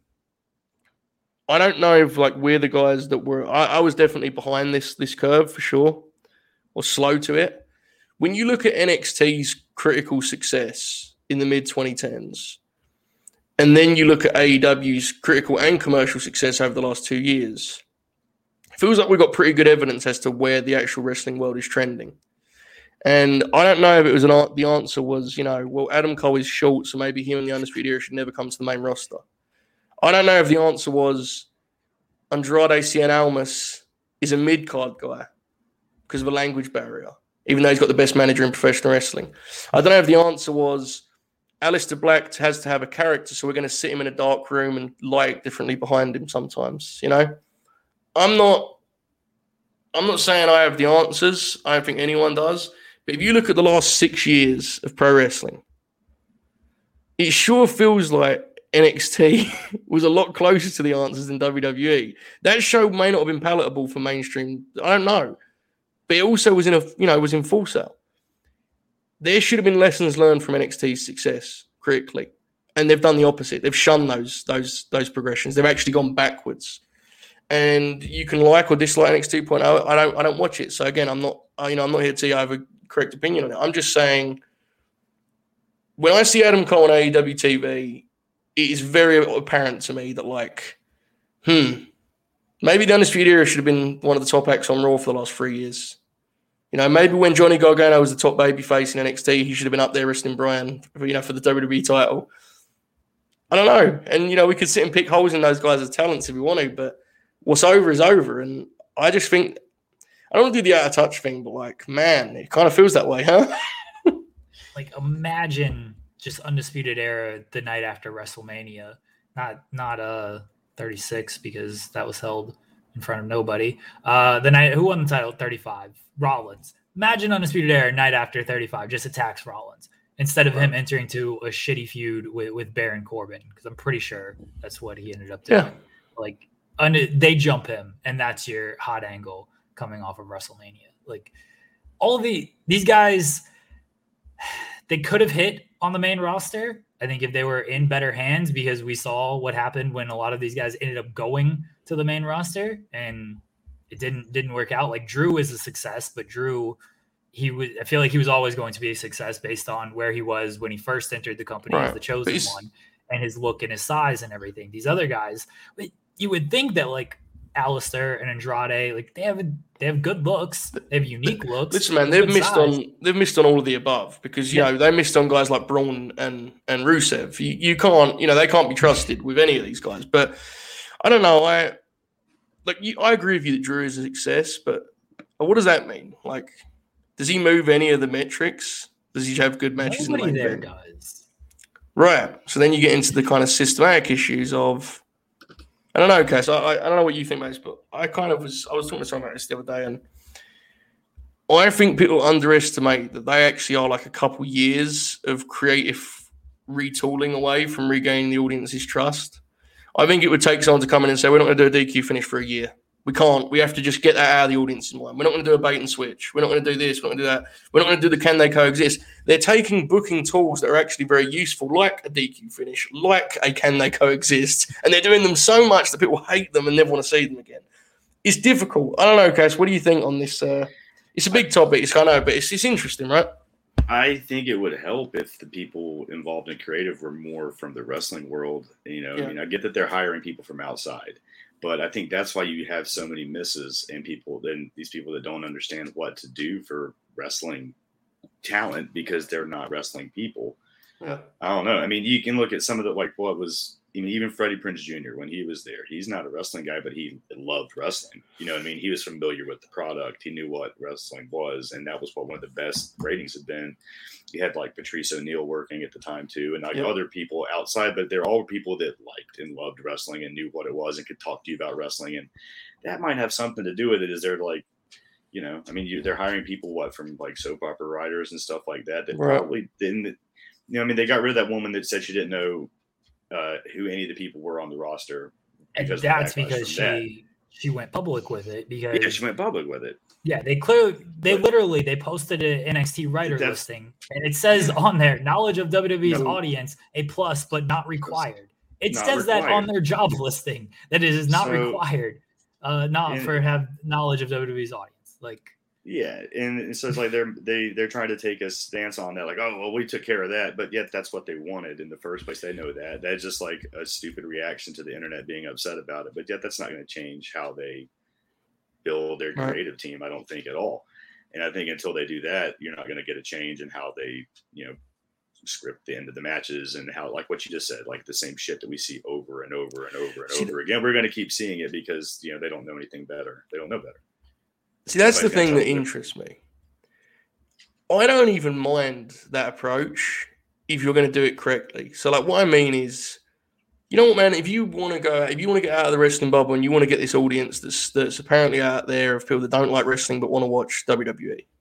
I don't know if like we're the guys that were. I, I was definitely behind this this curve for sure, or slow to it. When you look at N X T's critical success in the mid twenty tens, and then you look at A E W's critical and commercial success over the last two years, it feels like we've got pretty good evidence as to where the actual wrestling world is trending. And I don't know if it was an the answer was, you know, well, Adam Cole is short, so maybe him and the Undisputed Era should never come to the main roster. I don't know if the answer was Andrade Cien Almas is a mid-card guy because of a language barrier, even though he's got the best manager in professional wrestling. I don't know if the answer was Aleister Black has to have a character, so we're going to sit him in a dark room and light differently behind him sometimes, you know? I'm not, I'm not saying I have the answers. I don't think anyone does. But if you look at the last six years of pro wrestling, it sure feels like N X T was a lot closer to the answers than W W E. That show may not have been palatable for mainstream. I don't know. But it also was in a, you know, was in full sale. There should have been lessons learned from N X T's success critically. And they've done the opposite. They've shunned those, those, those progressions. They've actually gone backwards. And you can like or dislike N X T two point oh. I don't I don't watch it. So again, I'm not, you know, I'm not here to say I have a correct opinion on it. I'm just saying, when I see Adam Cole on A E W T V, it is very apparent to me that, like, hmm, maybe the Undisputed Era should have been one of the top acts on Raw for the last three years. You know, maybe when Johnny Gargano was the top babyface in N X T, he should have been up there wrestling Bryan, you know, for the W W E title. I don't know. And, you know, we could sit and pick holes in those guys' talents if we want to, but what's over is over. And I just think, I don't want to do the out of touch thing, but like, man, it kind of feels that way, huh? Like, imagine just Undisputed Era the night after WrestleMania, not, not uh thirty-six, because that was held in front of nobody. Uh, the night, who won the title? thirty-five. Rollins. Imagine Undisputed Era night after thirty-five just attacks Rollins instead of right. him entering to a shitty feud with, with Baron Corbin, because I'm pretty sure that's what he ended up doing. Yeah. Like, under, they jump him, and that's your hot angle coming off of WrestleMania. Like, all the these guys, they could have hit on the main roster. I think if they were in better hands, because we saw what happened when a lot of these guys ended up going to the main roster, and it didn't didn't work out. Like, Drew is a success, but Drew, he was I feel like he was always going to be a success based on where he was when he first entered the company right. as the chosen one, and his look and his size and everything. These other guys, but you would think that like Alistair and Andrade, like they have a, they have good looks, they have unique looks. Listen, man, they've missed size. on they've missed on all of the above, because you yeah. know they missed on guys like Braun and and Rusev. You you can't you know they can't be trusted with any of these guys. But I don't know. I like you, I agree with you that Drew is a success, but what does that mean? Like, does he move any of the metrics? Does he have good matches? Nobody in the there event? does. Right. So then you get into the kind of systematic issues of, I don't know, Cass. I, I don't know what you think, mate, but I kind of was, I was talking to someone about this the other day, and I think people underestimate that they actually are like a couple years of creative retooling away from regaining the audience's trust. I think it would take someone to come in and say, we're not going to do a D Q finish for a year. We can't. We have to just get that out of the audience's mind. We're not going to do a bait and switch. We're not going to do this. We're not going to do that. We're not going to do the can they coexist. They're taking booking tools that are actually very useful, like a D Q finish, like a can they coexist, and they're doing them so much that people hate them and never want to see them again. It's difficult. I don't know, Cass. What do you think on this? Uh, it's a big topic. It's kind of, but it's, it's interesting, right? I think it would help if the people involved in creative were more from the wrestling world. You know, yeah. I mean, I get that they're hiring people from outside, but I think that's why you have so many misses and people, then these people that don't understand what to do for wrestling talent because they're not wrestling people. Yeah. I don't know. I mean, you can look at some of the, like what was, I mean, even Freddie Prinze Junior, when he was there, he's not a wrestling guy, but he loved wrestling. You know what I mean? He was familiar with the product. He knew what wrestling was, and that was what one of the best ratings had been. He had like Patrice O'Neal working at the time too, and like yep. other people outside, but they're all people that liked and loved wrestling and knew what it was and could talk to you about wrestling. And that might have something to do with it. Is they're like, you know, I mean, you, they're hiring people, what, from like soap opera writers and stuff like that, that right. probably didn't, you know, I mean, they got rid of that woman that said she didn't know Uh, who any of the people were on the roster. And that's because she that. she went public with it. Because yeah, she went public with it. Yeah, they clearly, they but, literally, they posted an N X T writer listing, and it says on there, knowledge of W W E's no, audience, a plus, but not required. It not says required. that on their job listing, that it is not so, required, uh, not for have knowledge of W W E's audience. Like, yeah, and so it's like they're they they're trying to take a stance on that, like, oh well, we took care of that, but yet that's what they wanted in the first place. They know that. That's just like a stupid reaction to the internet being upset about it, but yet that's not going to change how they build their creative right. team. I don't think at all, and I think until they do that, you're not going to get a change in how they, you know, script the end of the matches and how, like what you just said, like the same shit that we see over and over and over and see, over again. We're going to keep seeing it because you know they don't know anything better. They don't know better. See, that's the thing that interests me. I don't even mind that approach if you're going to do it correctly. So, like, what I mean is, you know what, man? If you want to go, if you want to get out of the wrestling bubble and you want to get this audience that's that's apparently out there of people that don't like wrestling but want to watch W W E,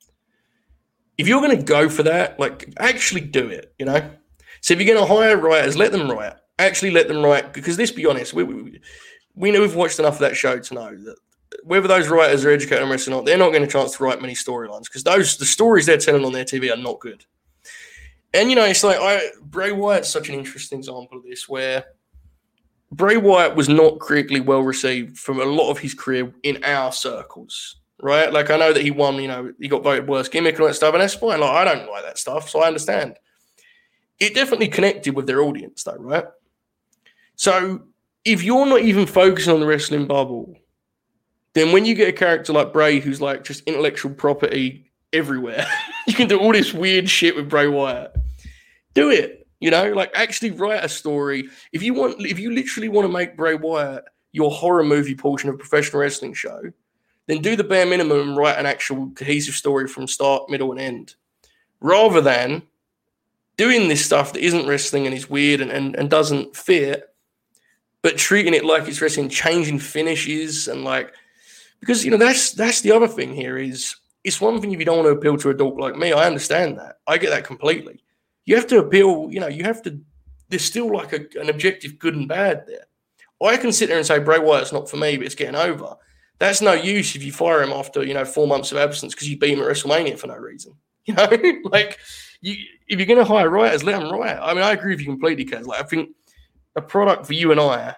if you're going to go for that, like, actually do it. You know. So if you're going to hire writers, let them write. Actually, let them write, because let's be honest, we we, we know we've watched enough of that show to know that whether those writers are educated on wrestling or not, they're not going to chance to write many storylines because those the stories they're telling on their T V are not good. And, you know, it's like I, Bray Wyatt's such an interesting example of this, where Bray Wyatt was not critically well received from a lot of his career in our circles, right? Like, I know that he won, you know, he got voted worst gimmick and all that stuff, and that's fine. Like, I don't like that stuff, so I understand. It definitely connected with their audience, though, right? So if you're not even focusing on the wrestling bubble, then when you get a character like Bray who's like just intellectual property everywhere, you can do all this weird shit with Bray Wyatt. Do it, you know, like actually write a story. If you want, if you literally want to make Bray Wyatt your horror movie portion of a professional wrestling show, then do the bare minimum and write an actual cohesive story from start, middle, and end, rather than doing this stuff that isn't wrestling and is weird and, and, and doesn't fit, but treating it like it's wrestling, changing finishes and like, because, you know, that's that's the other thing here is it's one thing if you don't want to appeal to a dork like me. I understand that. I get that completely. You have to appeal, you know, you have to, there's still like a, an objective good and bad there. I can sit there and say Bray Wyatt's not for me, but it's getting over. That's no use if you fire him after, you know, four months of absence because you beat him at WrestleMania for no reason. You know, like you, if you're going to hire writers, let them write. I mean, I agree with you completely, Kaz. Like, I think a product for you and I,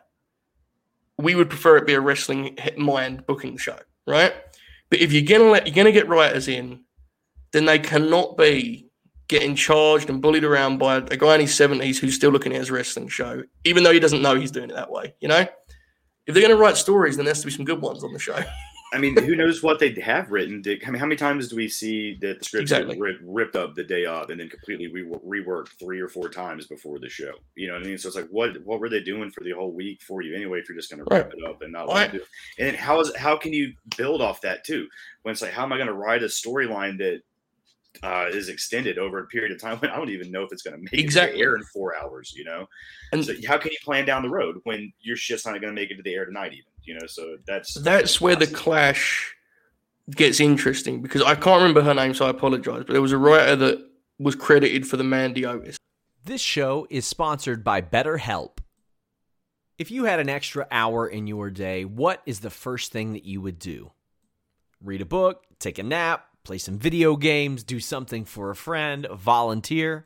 we would prefer it be a wrestling mind booking show, right? But if you're going to let, you're going to get writers in, then they cannot be getting charged and bullied around by a guy in his seventies who's still looking at his wrestling show, even though he doesn't know he's doing it that way, you know? If they're going to write stories, then there has to be some good ones on the show. I mean, who knows what they have written? Did, I mean, how many times do we see that the scripts Exactly. get ripped, ripped up the day of and then completely re- reworked three or four times before the show? You know what I mean? So it's like, what what were they doing for the whole week for you anyway if you're just going to Right. wrap it up and not Right. want to do it? And then how is how can you build off that too? When it's like, how am I going to write a storyline that uh, is extended over a period of time when I don't even know if it's going to make Exactly. it to the air in four hours, you know? And So how can you plan down the road when your shit's not going to make it to the air tonight even, you know? So that's that's where the clash gets interesting because I can't remember her name, so I apologize. But there was a writer that was credited for the Mandy Otis. This show is sponsored by BetterHelp. If you had an extra hour in your day, what is the first thing that you would do? Read a book, take a nap, play some video games, do something for a friend, volunteer.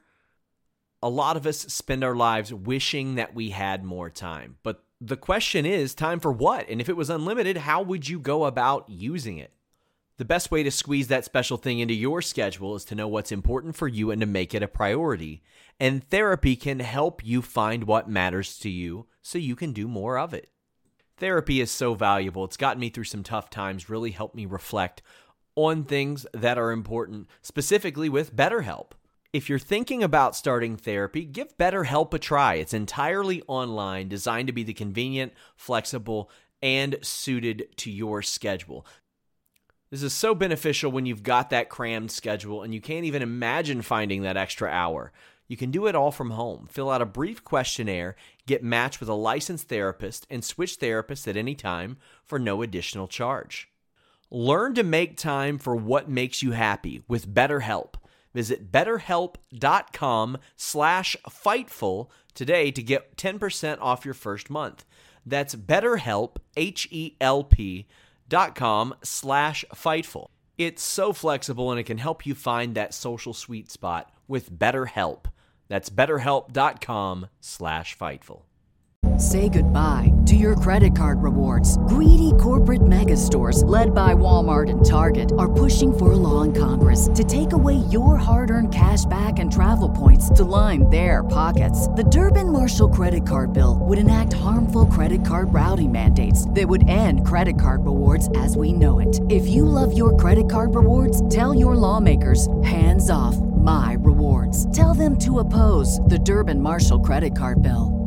A lot of us spend our lives wishing that we had more time. But the question is, time for what? And if it was unlimited, how would you go about using it? The best way to squeeze that special thing into your schedule is to know what's important for you and to make it a priority. And therapy can help you find what matters to you so you can do more of it. Therapy is so valuable. It's gotten me through some tough times, really helped me reflect on things that are important, specifically with BetterHelp. If you're thinking about starting therapy, give BetterHelp a try. It's entirely online, designed to be the convenient, flexible, and suited to your schedule. This is so beneficial when you've got that crammed schedule and you can't even imagine finding that extra hour. You can do it all from home. Fill out a brief questionnaire, get matched with a licensed therapist, and switch therapists at any time for no additional charge. Learn to make time for what makes you happy with BetterHelp. Visit betterhelp.com slash Fightful today to get ten percent off your first month. That's BetterHelp, H E L P, dot com slash Fightful. It's so flexible and it can help you find that social sweet spot with BetterHelp. That's betterhelp.com slash Fightful. Say goodbye to your credit card rewards. Greedy corporate mega stores, led by Walmart and Target, are pushing for a law in Congress to take away your hard-earned cash back and travel points to line their pockets. The Durbin-Marshall credit card bill would enact harmful credit card routing mandates that would end credit card rewards as we know it. If you love your credit card rewards, tell your lawmakers, hands off my rewards. Tell them to oppose the Durbin-Marshall credit card bill.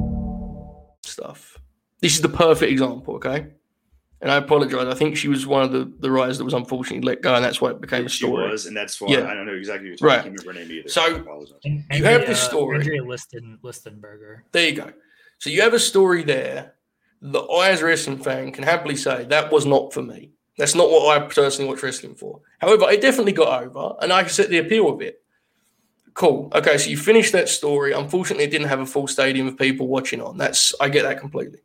Stuff. This is the perfect example, okay? And I apologize. I think she was one of the, the writers that was unfortunately let go, and that's why it became a She story. was, and that's why Yeah. I don't know exactly who Right. I can't remember her name either. So- I apologize. And, You have this story. Andrea Listen, Listenberger. There you go. So you have a story there that I, as a wrestling fan, can happily say that was not for me. That's not what I personally watch wrestling for. However, it definitely got over, and I can set the appeal of it. Cool. Okay, so you finished that story. Unfortunately, it didn't have a full stadium of people watching on. That's I get that completely.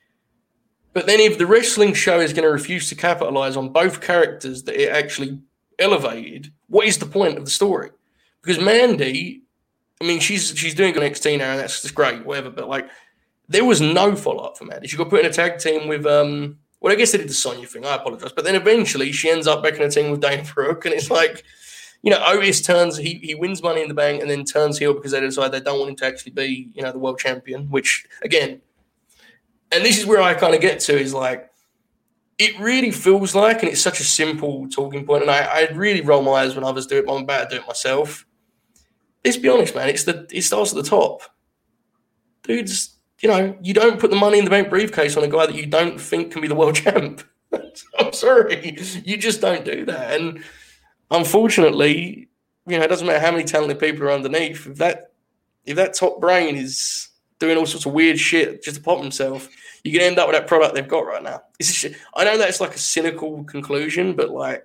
But then if the wrestling show is going to refuse to capitalize on both characters that it actually elevated, what is the point of the story? Because Mandy, I mean, she's she's doing N X T now, and that's just great, whatever. But like, there was no follow up for Mandy. She got put in a tag team with um. Well, I guess they did the Sonya thing. I apologize, but then eventually she ends up back in a team with Dana Brooke, and it's like, you know, Otis turns he he wins Money in the Bank and then turns heel because they decide they don't want him to actually be, you know, the world champion. Which again, and this is where I kind of get to is like, it really feels like, and it's such a simple talking point, and I, I really roll my eyes when others do it, but I'm about to do it myself. Let's be honest, man. It's the it starts at the top. Dudes, you know, you don't put the money in the bank briefcase on a guy that you don't think can be the world champ. I'm sorry. You just don't do that. And unfortunately, you know, it doesn't matter how many talented people are underneath. If that if that top brain is doing all sorts of weird shit just to pop himself, you're going to end up with that product they've got right now. It's just, I know that's like a cynical conclusion, but like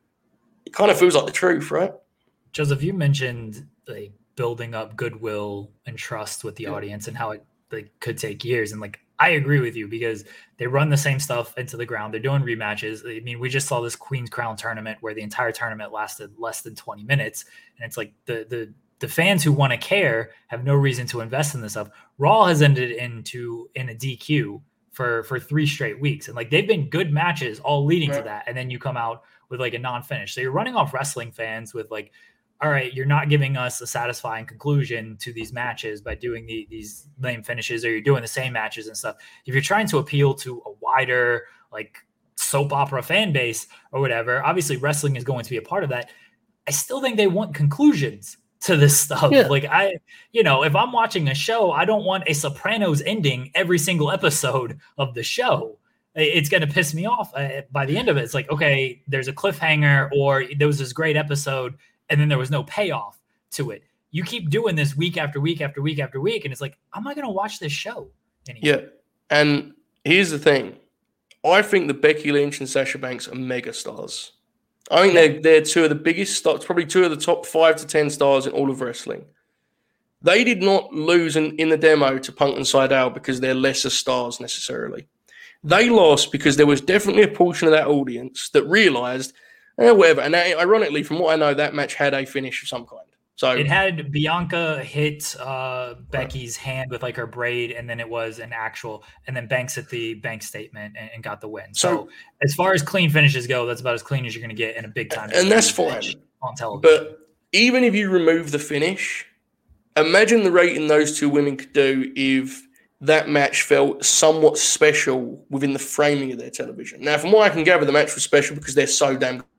it kind of feels like the truth, right? Joseph, you mentioned like building up goodwill and trust with the yeah. audience and how it like could take years. And like, I agree with you because they run the same stuff into the ground. They're doing rematches. I mean, we just saw this Queen's Crown tournament where the entire tournament lasted less than twenty minutes. And it's like the, the, the fans who want to care have no reason to invest in this stuff. Raw has ended into in a D Q for, for three straight weeks. And like, they've been good matches all leading right. to that. And then you come out with like a non-finish. So you're running off wrestling fans with like, all right, you're not giving us a satisfying conclusion to these matches by doing the, these lame finishes, or you're doing the same matches and stuff. If you're trying to appeal to a wider like soap opera fan base or whatever, obviously wrestling is going to be a part of that. I still think they want conclusions to this stuff. Yeah. Like I, you know, if I'm watching a show, I don't want a Sopranos ending every single episode of the show. It's going to piss me off uh, by the end of it. It's like, okay, there's a cliffhanger, or there was this great episode and then there was no payoff to it. You keep doing this week after week after week after week, and it's like, I'm not going to watch this show anymore. Yeah, and here's the thing. I think that Becky Lynch and Sasha Banks are mega stars. I think they're, they're two of the biggest stars, probably two of the top five to ten stars in all of wrestling. They did not lose in, in the demo to Punk and Sydal because they're lesser stars necessarily. They lost because there was definitely a portion of that audience that realized, eh, whatever. And that, ironically, from what I know, that match had a finish of some kind. So it had Bianca hit uh, Becky's right. hand with like her braid, and then it was an actual, and then Banks hit the bank statement and, and got the win. So, so as far as clean finishes go, that's about as clean as you're going to get in a big time. And that's fine on television. But even if you remove the finish, imagine the rating those two women could do if that match felt somewhat special within the framing of their television. Now, from what I can gather, the match was special because they're so damn good.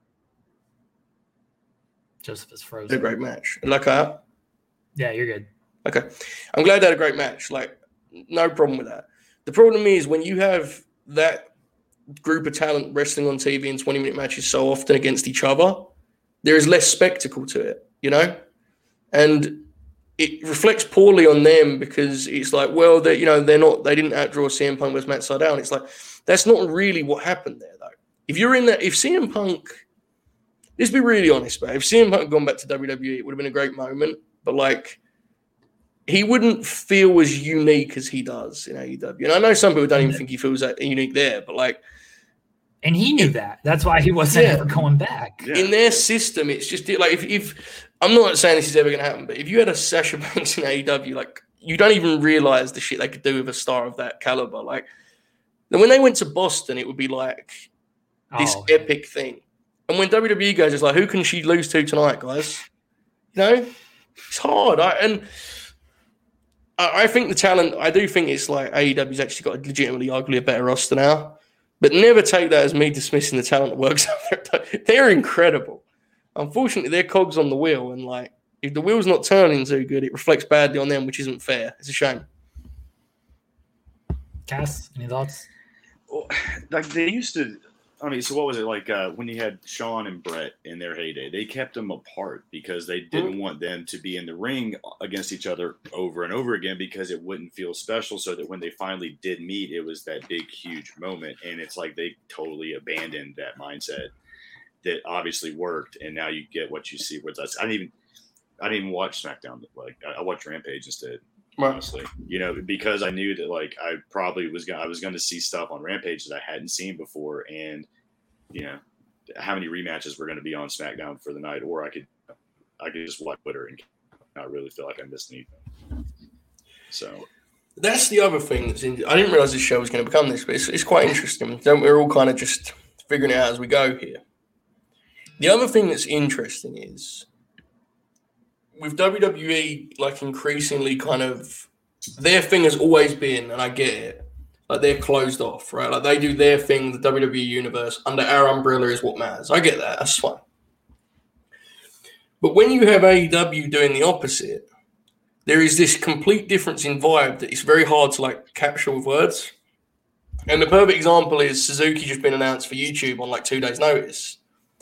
Joseph is frozen. A great match. Like that? Yeah, you're good. Okay. I'm glad they had a great match. Like, no problem with that. The problem is when you have that group of talent wrestling on T V in twenty-minute matches so often against each other, there is less spectacle to it, you know? And it reflects poorly on them because it's like, well, they you know, they're not, they didn't outdraw C M Punk versus Matt Sydal. And it's like, that's not really what happened there, though. If you're in that, if C M Punk, let's be really honest, man. If C M Punk had gone back to W W E, it would have been a great moment. But, like, he wouldn't feel as unique as he does in A E W. And I know some people don't even think he feels that unique there, but, like. And he knew that. That's why he wasn't yeah. ever going back. Yeah. In their system, it's just, like, if, if I'm not saying this is ever going to happen, but if you had a Sasha Banks in A E W, like, you don't even realize the shit they could do with a star of that caliber. Like, then when they went to Boston, it would be like this oh, epic thing. And when W W E goes, it's like, who can she lose to tonight, guys? You know, it's hard. I, and I, I think the talent, I do think it's like A E W's actually got a legitimately, arguably a better roster now. But never take that as me dismissing the talent that works out there. They're incredible. Unfortunately, they're cogs on the wheel. And, like, if the wheel's not turning too good, it reflects badly on them, which isn't fair. It's a shame. Cass, any thoughts? Well, like, they used to... I mean, so what was it like uh, when you had Shawn and Brett in their heyday? They kept them apart because they didn't mm-hmm. want them to be in the ring against each other over and over again because it wouldn't feel special. So that when they finally did meet, it was that big, huge moment. And it's like they totally abandoned that mindset that obviously worked. And now you get what you see. With us. I didn't even, I didn't even watch SmackDown. Like I watched Rampage instead. Honestly, you know, because I knew that like I probably was going I was going to see stuff on Rampage that I hadn't seen before, and you know how many rematches were going to be on SmackDown for the night, or I could I could just watch Twitter and not really feel like I missed anything. So that's the other thing that's in, I didn't realize this show was going to become this, but it's, it's quite interesting. We're all kind of just figuring it out as we go here. The other thing that's interesting is, with W W E, like, increasingly kind of, their thing has always been, and I get it, Like they're closed off, right? Like they do their thing, the W W E universe under our umbrella is what matters. I get that. That's fine. But when you have A E W doing the opposite, there is this complete difference in vibe that it's very hard to like capture with words. And the perfect example is Suzuki just been announced for YouTube on like two days' notice.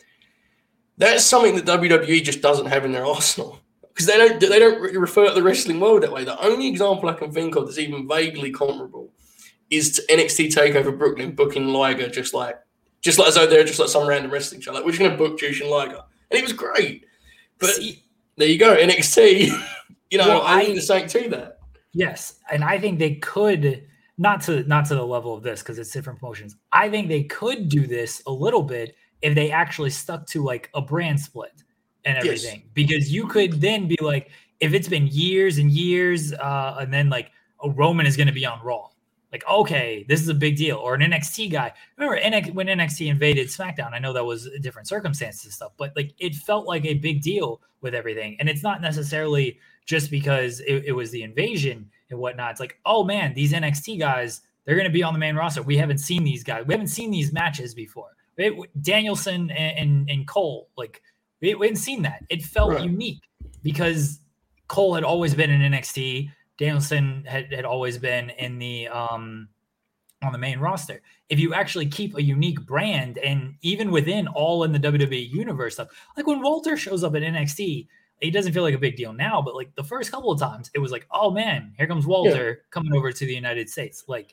That's something that W W E just doesn't have in their arsenal because they don't they don't refer to the wrestling world that way. The only example I can think of that's even vaguely comparable is to N X T TakeOver Brooklyn booking Liger just like just like as though they're just like some random wrestling show. Like we're just going to book Jushin Liger, and it was great. But See, there you go, N X T. You know, well, I think the same to that. Yes, and I think they could not to not to the level of this because it's different promotions. I think they could do this a little bit if they actually stuck to like a brand split and everything, yes. Because you could then be like, if it's been years and years, uh, and then like a Roman is going to be on Raw, like okay, this is a big deal, or an N X T guy. Remember N X T, when N X T invaded SmackDown? I know that was different circumstances and stuff, but like it felt like a big deal with everything, and it's not necessarily just because it, it was the invasion and whatnot. It's like, oh man, these N X T guys, they're going to be on the main roster. We haven't seen these guys. We haven't seen these matches before. It, Danielson and, and, and Cole, like we, we hadn't seen that. It felt right. unique because Cole had always been in N X T. Danielson had, had always been in the um, on the main roster. If you actually keep a unique brand, and even within all in the W W E universe stuff, like when Walter shows up at N X T, it doesn't feel like a big deal now, but like the first couple of times, it was like, oh man, here comes Walter yeah. coming over to the United States. Like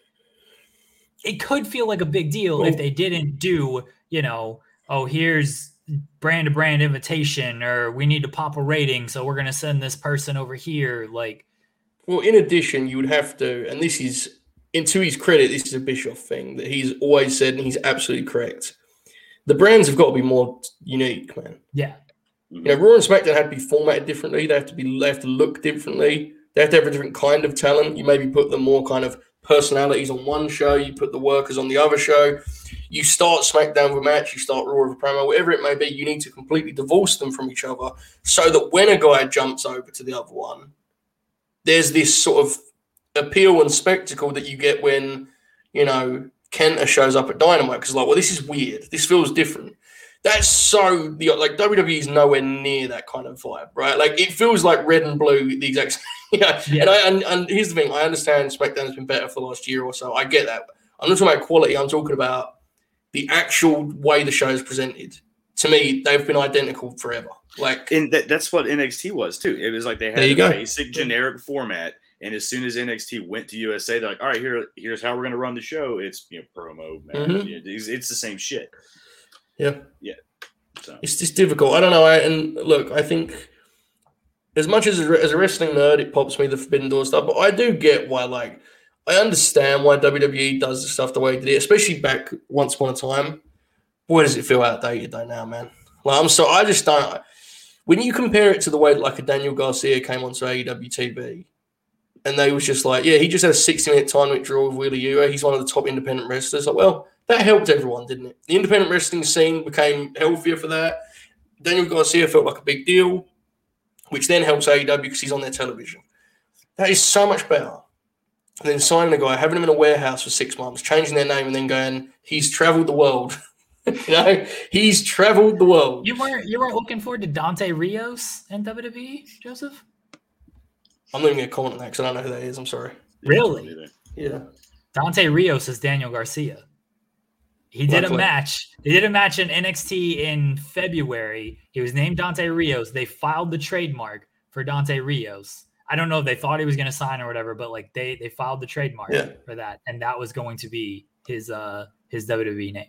it could feel like a big deal well, if they didn't do, you know, oh, here's brand to brand invitation, or we need to pop a rating, so we're going to send this person over here. Like, well, in addition, you would have to, and this is, and to his credit, this is a Bischoff thing that he's always said, and he's absolutely correct. The brands have got to be more unique, man. Yeah. You know, Raw and SmackDown had to be formatted differently. They have to be, they have to look differently. They have to have a different kind of talent. You maybe put them more kind of personalities on one show. You put the workers on the other show. You start SmackDown with a match. You start Raw with a promo. Whatever it may be, you need to completely divorce them from each other so that when a guy jumps over to the other one, there's this sort of appeal and spectacle that you get when, you know, Kenta shows up at Dynamite because like, well, this is weird. This feels different. That's so the like W W E is nowhere near that kind of vibe, right? Like it feels like red and blue, the exact same. You know? Yeah. And I and, and here's the thing: I understand SmackDown has been better for the last year or so. I get that. I'm not talking about quality. I'm talking about the actual way the show is presented. To me, they've been identical forever. Like, and that, that's what N X T was too. It was like they had a go. basic generic format. And as soon as N X T went to U S A, they're like, all right, here, here's how we're going to run the show. It's, you know, promo, man. Mm-hmm. It's, it's the same shit. Yeah. Yeah. So. It's just difficult. I don't know. I, and look, I think as much as a, as a wrestling nerd, it pops me the Forbidden Door stuff, but I do get why, like, I understand why W W E does the stuff the way it did, especially back once upon a time. Boy, does it feel outdated though now, man. Like, I'm so, I just don't. When you compare it to the way like a Daniel Garcia came onto A E W T V, and they was just like, yeah, he just had a sixty-minute time limit draw with Wheeler Yuta. He's one of the top independent wrestlers. Like, well, that helped everyone, didn't it? The independent wrestling scene became healthier for that. Daniel Garcia felt like a big deal, which then helps A E W because he's on their television. That is so much better than signing a guy, having him in a warehouse for six months, changing their name, and then going, he's traveled the world. You know, he's traveled the world. You weren't you weren't looking forward to Dante Rios in W W E, Joseph? I'm not even going to comment on that because I don't know who that is. I'm sorry. Really? Yeah. Dante Rios is Daniel Garcia. He did Luckily. a match. They did a match in N X T in February. He was named Dante Rios. They filed the trademark for Dante Rios. I don't know if they thought he was going to sign or whatever, but like they they filed the trademark yeah. for that, and that was going to be his uh his W W E name.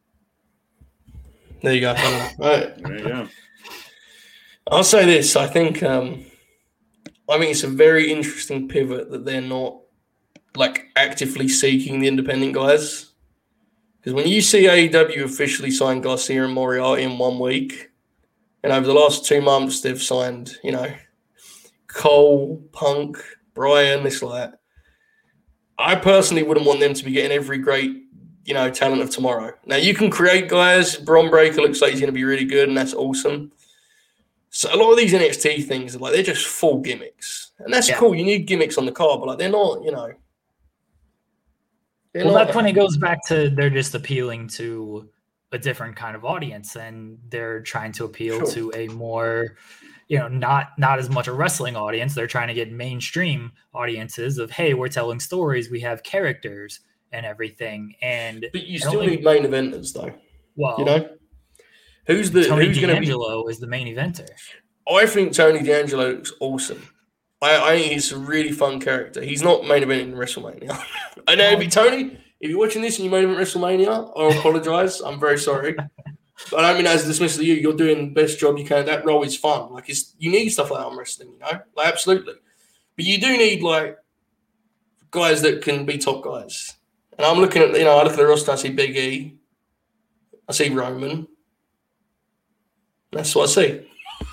There you go. All right. There you go. I'll say this. I think um, I mean it's a very interesting pivot that they're not like actively seeking the independent guys. Because when you see A E W officially sign Garcia and Moriarty in one week, and over the last two months they've signed, you know, Cole, Punk, Bryan, this like that. I personally wouldn't want them to be getting every great, you know, talent of tomorrow. Now, you can create guys. Bron Breakker looks like he's going to be really good, and that's awesome. So a lot of these N X T things, are like they're just full gimmicks. And that's yeah. cool. You need gimmicks on the card, but like they're not, you know. They're Well, not- that's when it goes back to they're just appealing to a different kind of audience, and they're trying to appeal Sure. to a more, you know, not not as much a wrestling audience. They're trying to get mainstream audiences of, hey, we're telling stories, we have characters and everything. And But you I don't still think- need main eventers, though. well, You know, who's the Tony who's going to be? D'Angelo is the main eventer. I think Tony D'Angelo looks awesome. I, I think he's a really fun character. He's not main event in WrestleMania. I know, if you, Tony, if you're watching this and you main event WrestleMania, I apologize. I'm very sorry. But I don't mean as a dismissal of you. You're doing the best job you can. That role is fun. Like it's you need stuff like that on wrestling, you know, like absolutely. But you do need like guys that can be top guys. And I'm looking at you know I look at the roster. I see Big E. I see Roman. That's what I see.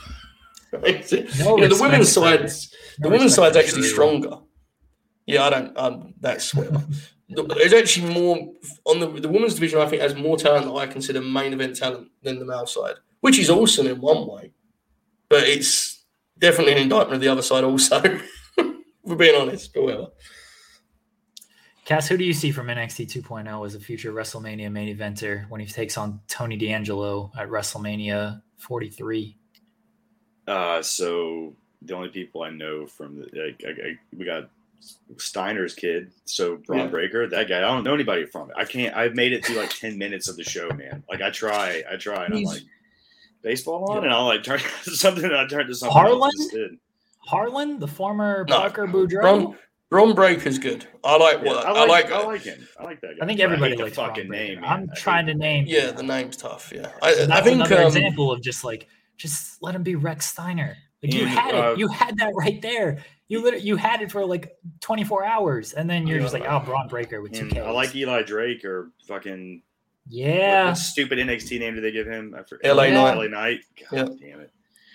No you know, the respect women's for- side's no the women's respect side's for actually Shirley. stronger. Yeah, I don't. Um, that's well. There's actually more on the the women's division. I think has more talent that I consider main event talent than the male side, which is awesome in one way, but it's definitely an indictment of the other side also. We're being honest, but whatever. Cass, who do you see from N X T two point oh as a future WrestleMania main eventer when he takes on Tony D'Angelo at WrestleMania forty-three? Uh, so the only people I know from the, like, I, I, we got Steiner's kid, so Braun Yeah. Breaker, that guy. I don't know anybody from it. I can't. I've made it through like ten minutes of the show, man. Like I try, I try, and He's- I'm like baseball on, and I'll like turn something. I turn to something Harlan? else instead. Harlan, the former No, Parker Boudreaux? Braun, Braun Breaker's good. I like Yeah, what I I like, like. I like him. I like that guy. I think But everybody hate the likes Braun fucking Breaker. name. Man. I'm I trying hate to name. yeah, the name's tough. Yeah, I, So I that's think another um, example of just like, just let him be Rex Steiner. Like you And, had uh, it. You had that right there. You literally, you had it for like twenty-four hours, and then you're Yeah. just like, oh, Braun Breaker with two And Ks. I like Eli Drake or fucking Yeah. what stupid N X T name did they give him? I forget. L A Knight. L A Knight. God Yeah. damn it.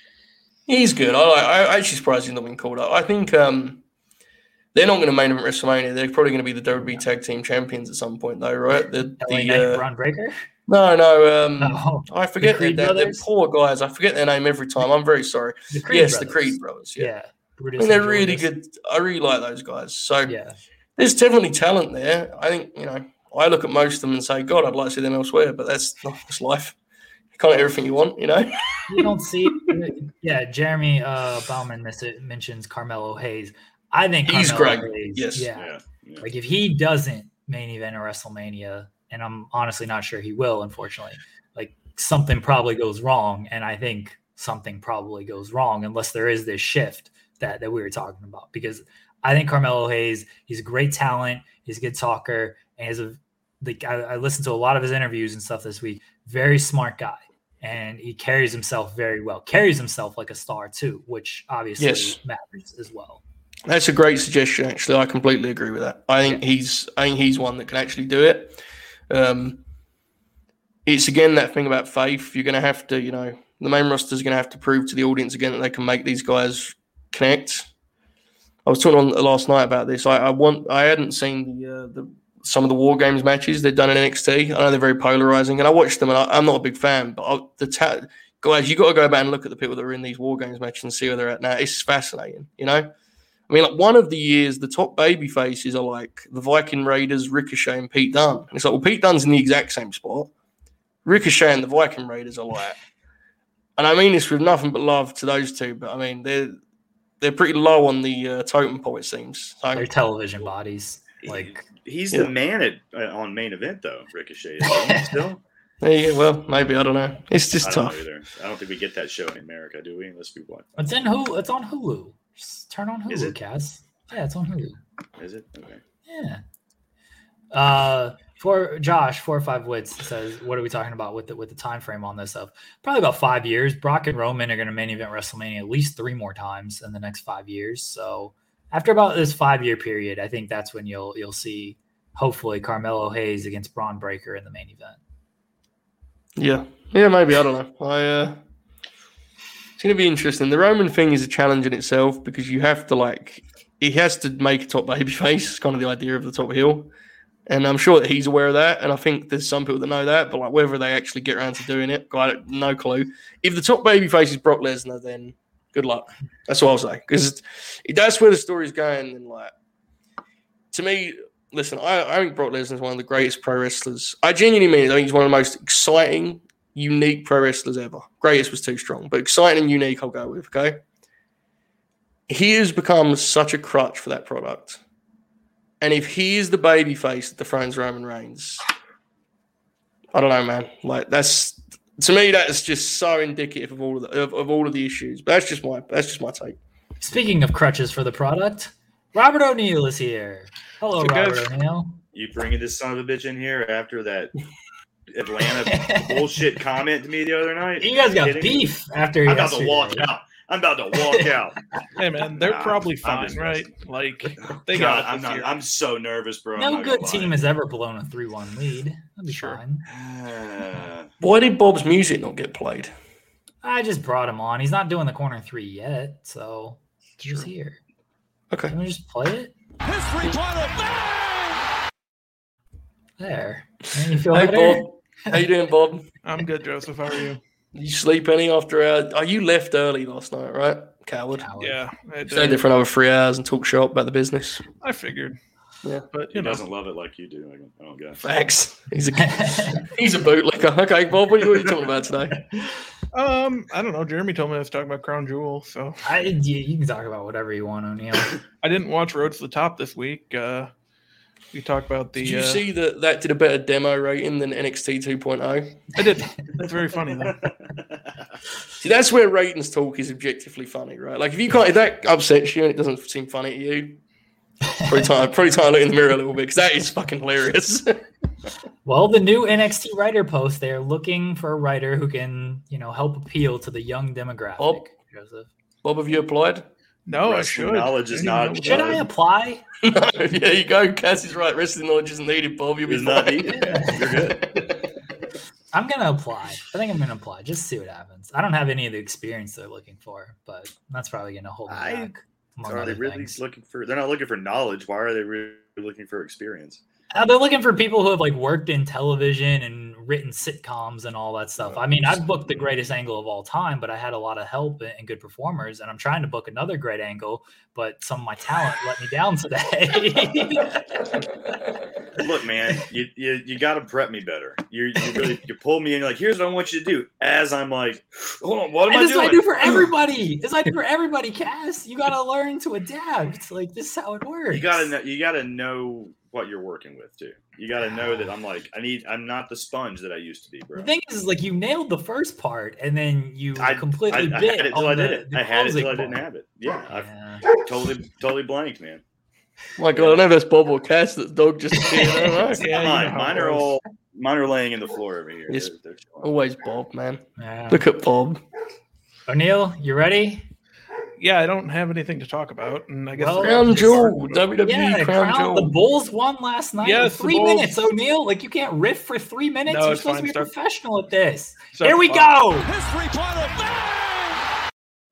He's good. I like. I, I'm actually surprised he's not been called up. I think um, they're not going to main event WrestleMania. They're probably going to be the W W E Tag Team Champions at some point, though, right? The, L A the, Knight, uh, Braun Breaker. no, no. Um, No. I forget Creed their, their, their brothers? poor guys. I forget their name every time. I'm very sorry. The Creed yes, brothers. the Creed brothers. Yeah, Yeah. Brutus I mean they're and really Julius. good. I really like those guys. So Yeah. there's definitely talent there. I think you know. I look at most of them and say, God, I'd like to see them elsewhere, but that's not that's life. You can't have everything you want, you know. You don't see yeah, Jeremy uh, Bauman miss it, mentions Carmelo Hayes. I think He's Carmelo great. Hayes, Yes. yeah. Yeah. yeah. Like if he doesn't main event a WrestleMania, and I'm honestly not sure he will, unfortunately, like something probably goes wrong. And I think something probably goes wrong unless there is this shift that, that we were talking about. Because I think Carmelo Hayes, he's a great talent, he's a good talker, and he's a like I, I listened to a lot of his interviews and stuff this week. Very smart guy. And he carries himself very well, carries himself like a star too, which obviously Yes. matters as well. That's a great suggestion. Actually, I completely agree with that. I think he's I think he's one that can actually do it. Um, it's again that thing about faith. You're going to have to, you know, the main roster is going to have to prove to the audience again that they can make these guys connect. I was talking on last night about this. I, I want. I hadn't seen the, uh, the some of the War Games matches they've done in N X T. I know they're very polarizing, and I watched them, and I, I'm not a big fan. But I, the ta- guys, you got to go back and look at the people that are in these War Games matches and see where they're at now. It's fascinating, you know. I mean, like one of the years, the top baby faces are like the Viking Raiders, Ricochet, and Pete Dunne. And it's like, well, Pete Dunne's in the exact same spot. Ricochet and the Viking Raiders are like, and I mean this with nothing but love to those two, but I mean they're they're pretty low on the uh, totem pole, it seems. So, Their television bodies. Like He's Yeah. the man at uh, on main event though. Ricochet isn't he still. there you go. Well, maybe I don't know. It's just I don't tough. know either. I don't think we get that show in America, do we? Let's be what? it's in Hulu. It's on Hulu. Just turn on Is Hulu, it? Kaz. Yeah, it's on Hulu. Is it? Okay. Yeah. Uh, for Josh, four or five wits says, "What are we talking about with the with the time frame on this stuff? Probably about five years. Brock and Roman are going to main event WrestleMania at least three more times in the next five years. So after about this five year period, I think that's when you'll you'll see hopefully Carmelo Hayes against Braun Breaker in the main event. Yeah, yeah, maybe I don't know. I uh, it's going to be interesting. The Roman thing is a challenge in itself because you have to like he has to make a top babyface. It's kind of the idea of the top heel. And I'm sure that he's aware of that. And I think there's some people that know that, but like whether they actually get around to doing it, got no clue. If the top babyface is Brock Lesnar, then good luck. That's what I'll say. Because that's where the story's going. And like, to me, listen, I, I think Brock Lesnar is one of the greatest pro wrestlers. I genuinely mean it. I think he's one of the most exciting, unique pro wrestlers ever. Greatest was too strong, but exciting and unique I'll go with, okay? He has become such a crutch for that product. And if he is the babyface that dethrones Roman Reigns, I don't know, man. Like that's to me, that is just so indicative of all of the of, of all of the issues. But that's just my that's just my take. Speaking of crutches for the product, Robert O'Neill is here. Hello, So Robert guys- O'Neill. You bringing this son of a bitch in here after that Atlanta bullshit comment to me the other night? You guys got Kidding me? beef after I'm about yesterday. to walk out. I'm about to walk out. Hey man, they're Nah, probably I'm fine, just right? Like they God, got I'm it this not. year. I'm so nervous, bro. I'm No not good gonna team lie. has ever blown a three one lead. That'll be Sure. fine. Uh, Why did Bob's music not get played? I just brought him on. He's not doing the corner three yet, so he's True. here. Okay. Can we just play it? History title. Bang! There. And you feel Hey better? Bob, how you doing, Bob? I'm good, Joseph. How are you? Did you sleep any after? Uh, oh, you left early last night, right? Coward. Coward. Yeah, I, Stayed there for another three hours and talk shop about the business. I figured. Yeah. But he you know, doesn't love it like you do. I don't, I don't guess. Thanks. He's a he's a bootlicker. Okay, Bob, what are you, what are you talking about today? um, I don't know. Jeremy told me I was talking about Crown Jewel, so I, you, you can talk about whatever you want, O'Neill. I didn't watch Road to the Top this week. Uh, we talked about the. Did you uh, see that that did a better demo rating than N X T two point oh? I did. That's very funny though. See, that's where ratings talk is objectively funny, right? Like if you can't, if that upsets you and it doesn't seem funny to you, probably time, probably time to look in the mirror a little bit because that is fucking hilarious. Well, the new N X T writer post, they're looking for a writer who can, you know, help appeal to the young demographic. Bob? Joseph. Bob, have you applied? No, I Wrestling should. knowledge is I didn't not- know what Should that I was. apply? No, there you go. Cass is right. Wrestling knowledge isn't needed, Bob. You'll be It's not fine. needed. You're good. I'm gonna apply. I think I'm gonna apply. Just see what happens. I don't have any of the experience they're looking for, but that's probably gonna hold me I- back. Among Are they other really things. looking for? They're not looking for knowledge. Why are they really looking for experience? Uh, they're looking for people who have like worked in television and written sitcoms and all that stuff. I mean, I've booked the greatest angle of all time, but I had a lot of help and good performers, and I'm trying to book another great angle, but some of my talent let me down today. Look, man, you you, you got to prep me better. You you really you pull me in. You're like, here's what I want you to do. As I'm like, hold on, what am And I this is what doing? I do for everybody. This is what I do for everybody, Cass. You gotta learn to adapt. Like this is how it works. You gotta know. You gotta know what you're working with too. You gotta know that I'm like, I need. I'm not the sponge that I used to be, bro. The thing is, like, you nailed the first part, and then you I completely I, I bit had it till on I did the- it. the I had it till I closing didn't part. have it. Yeah, Yeah. I totally totally blanked, man. My God, I know that's Bob or Cass. That dog just appeared. I don't know. Yeah, you know mine, how mine it are goes. all mine are laying in the floor over here. Yes. They're- they're chilling. Always Bob, man. Yeah. Look at Bob. O'Neill, you ready? Yeah, I don't have anything to talk about, and I guess Well, Crown Jewel, W W E Yeah, Crown Crown, the Jewel. Bulls won last night. Yes, for the three Bulls- minutes, O'Neill. Like you can't riff for three minutes. No, You're it's supposed fine. to be a Start- professional at this. Start Here we the clock. go. History title. Bang!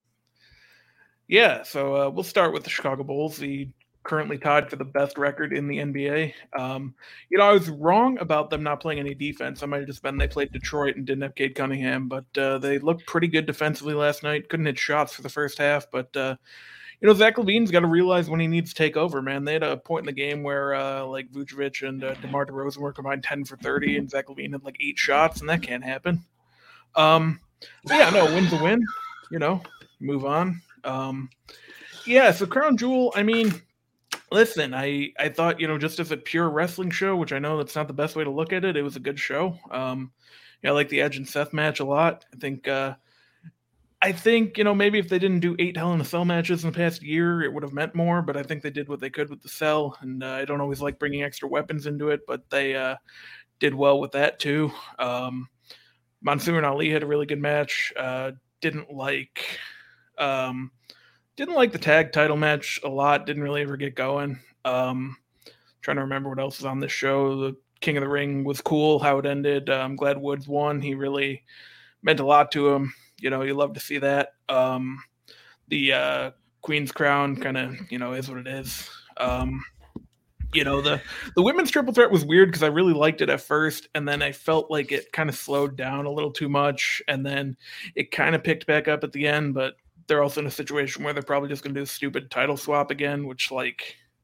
Yeah, so uh, we'll start with the Chicago Bulls, the currently tied for the best record in the N B A. Um, you know, I was wrong about them not playing any defense. I might have just been they played Detroit and didn't have Cade Cunningham, but uh, they looked pretty good defensively last night. Couldn't hit shots for the first half, but uh, you know, Zach LaVine's got to realize when he needs to take over, man. They had a point in the game where uh, like Vucevic and uh, DeMar DeRozan were combined ten for thirty, and Zach LaVine had like eight shots, and that can't happen. Um, but yeah, no, win's a win. You know, move on. Um, yeah, so Crown Jewel, I mean, listen, I, I thought, you know, just as a pure wrestling show, which I know that's not the best way to look at it, it was a good show. Um, yeah, I like the Edge and Seth match a lot. I think, uh, I think, you know, maybe if they didn't do eight Hell in a Cell matches in the past year, it would have meant more, but I think they did what they could with the cell, and uh, I don't always like bringing extra weapons into it, but they uh, did well with that too. Um, Mansoor and Ali had a really good match. Uh, didn't like... Um, Didn't like the tag title match a lot. Didn't really ever get going. Um, trying to remember what else was on this show. The King of the Ring was cool. How it ended. Uh, I'm glad Woods won. He really meant a lot to him. You know, you love to see that. Um, the uh, Queen's Crown kind of, you know, is what it is. Um, you know, the the women's triple threat was weird because I really liked it at first, and then I felt like it kind of slowed down a little too much, and then it kind of picked back up at the end, but they're also in a situation where they're probably just going to do a stupid title swap again, which, like,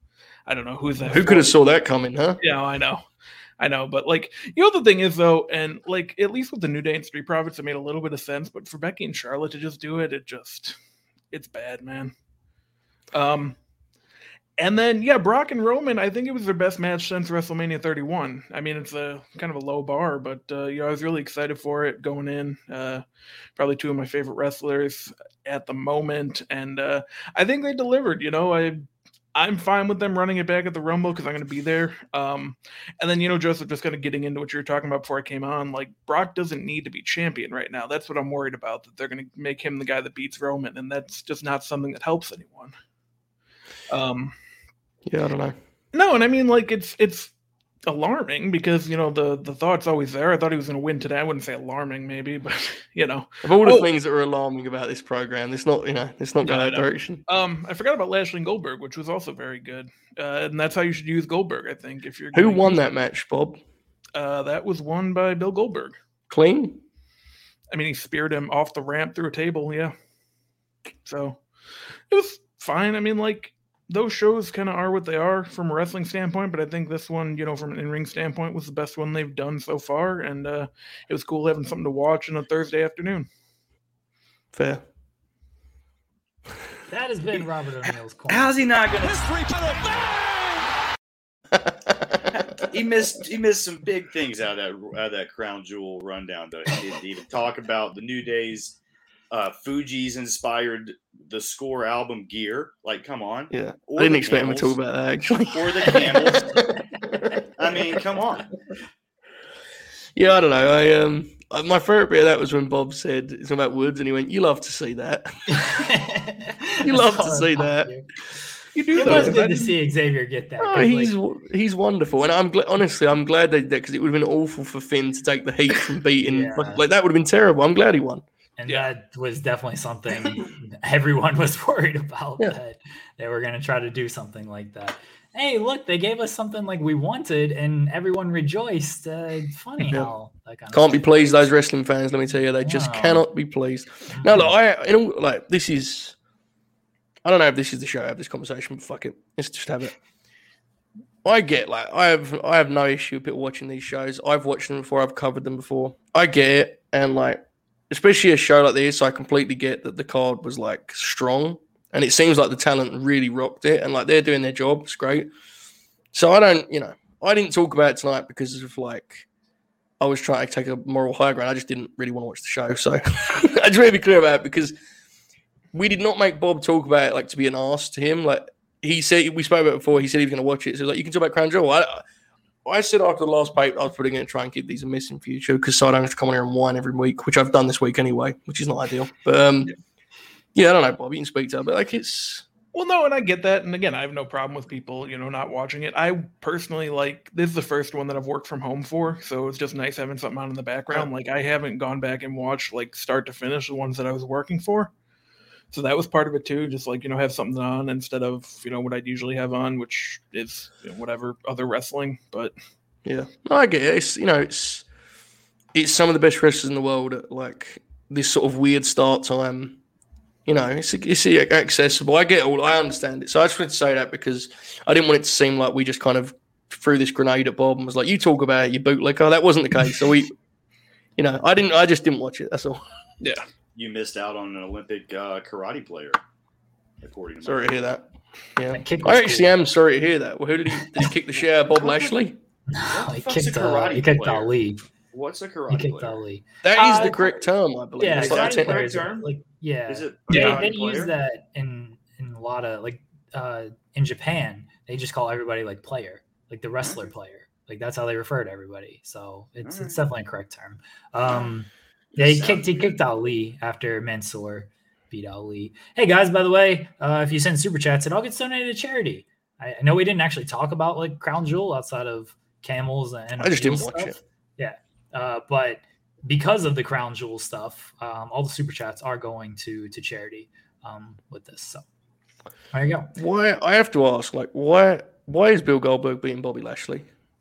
I don't know who's that. Who could have saw that coming, huh? Yeah, I know. I know, but like, you know, the thing is though, and like, at least with the New Day and Street Profits, it made a little bit of sense, but for Becky and Charlotte to just do it, it just, it's bad, man. Um, and then, yeah, Brock and Roman, I think it was their best match since WrestleMania thirty-one. I mean, it's a kind of a low bar, but, uh, you know, I was really excited for it going in. Uh, probably two of my favorite wrestlers at the moment. And uh, I think they delivered, you know, I, I'm fine with them running it back at the Rumble because I'm going to be there. Um, and then, you know, Joseph, just kind of getting into what you were talking about before I came on, like Brock doesn't need to be champion right now. That's what I'm worried about, that they're going to make him the guy that beats Roman. And that's just not something that helps anyone. Um, yeah, I don't know. No, and I mean, like, it's it's alarming because, you know, the, the thought's always there. I thought he was going to win today. I wouldn't say alarming, maybe, but, you know. Of all the oh, things that are alarming about this program, it's not, you know, it's not going no, that no. direction. Um, I forgot about Lashley and Goldberg, which was also very good. Uh, and that's how you should use Goldberg, I think. If you're Who won that match, Bob? Uh, that was won by Bill Goldberg. Clean? I mean, he speared him off the ramp through a table, yeah. So, it was fine. I mean, like, those shows kind of are what they are from a wrestling standpoint, but I think this one, you know, from an in-ring standpoint, was the best one they've done so far, and uh, it was cool having something to watch on a Thursday afternoon. Fair. That has been Robert O'Neill's corner. How's he not going to... he missed he missed some big things out of that out of that Crown Jewel rundown, though. He didn't even talk about the New Day's uh, Fuji's inspired the Score album gear. Like, come on. Yeah. Or I didn't the expect camels, him to talk about that, actually. Or the camels. I mean, come on. Yeah, I don't know. I um, my favorite bit of that was when Bob said it's about Woods, and he went, "You love to see that. you love to see that." You, you do. It though. was good to see Xavier get that. Oh, he's like, he's wonderful, and I'm glad. Honestly, I'm glad they did because it would have been awful for Finn to take the heat from beating. Yeah. like, like that would have been terrible. I'm glad he won. And yeah. that was definitely something everyone was worried about, yeah. that they were going to try to do something like that. Hey, look, they gave us something like we wanted, and everyone rejoiced. Uh, funny yeah. how that kind can't of be pleased. Those wrestling fans, let me tell you, they no. just cannot be pleased. Mm-hmm. Now, look, I you know, like this is. I don't know if this is the show. I have this conversation, but fuck it, let's just have it. I get like I have I have no issue with people watching these shows. I've watched them before. I've covered them before. I get it, and like. Especially a show like this, I completely get that the card was like strong, and it seems like the talent really rocked it, and like they're doing their job. It's great. So I don't, you know, I didn't talk about it tonight because of like I was trying to take a moral high ground. I just didn't really want to watch the show, so I just want to be clear about it because we did not make Bob talk about it like to be an arse to him. Like he said, we spoke about it before. He said he was going to watch it, so like you can talk about Crown Jewel. I, I said after the last paper, I was probably going to try and keep these a miss in future because so I don't have to come on here and whine every week, which I've done this week anyway, which is not ideal. But um, yeah, I don't know, Bob. You can speak to it, but like it's. Well, no, and I get that. And again, I have no problem with people, you know, not watching it. I personally like this is the first one that I've worked from home for. So it's just nice having something on in the background. Like I haven't gone back and watched like start to finish the ones that I was working for. So that was part of it too, just like, you know, have something on instead of, you know, what I'd usually have on, which is you know, whatever other wrestling. But yeah, no, I get it. It's, you know, it's it's some of the best wrestlers in the world at like this sort of weird start time. You know, it's it's accessible. I get it all. I understand it. So I just wanted to say that because I didn't want it to seem like we just kind of threw this grenade at Bob and was like, "You talk about it, you bootlicker." That wasn't the case. So we, you know, I didn't. I just didn't watch it. That's all. Yeah. You missed out on an Olympic uh, karate player, according to sorry to hear that. Yeah, that I actually cool. am sorry to hear that. Well, who did he, did he kick the shit out of Bob Lashley? No, he kicked, uh, he kicked Ali. What's a karate he kicked player? Ali. That uh, is the correct term, I believe. Yeah, it's like like correct term. Like, yeah, is it? Yeah, they, they use that in in a lot of like uh, in Japan. They just call everybody like player, like the wrestler mm-hmm. player. Like that's how they refer to everybody. So it's mm-hmm. it's definitely a correct term. Um, Yeah, he kicked he kicked Ali after Mansoor beat Ali. Hey guys, by the way, uh, if you send super chats, it all gets donated to charity. I, I know we didn't actually talk about like Crown Jewel outside of camels and I just didn't stuff. watch it. Yeah, uh, but because of the Crown Jewel stuff, um, all the super chats are going to to charity um, with this. So there you go. Why I have to ask, like, why why is Bill Goldberg beating Bobby Lashley?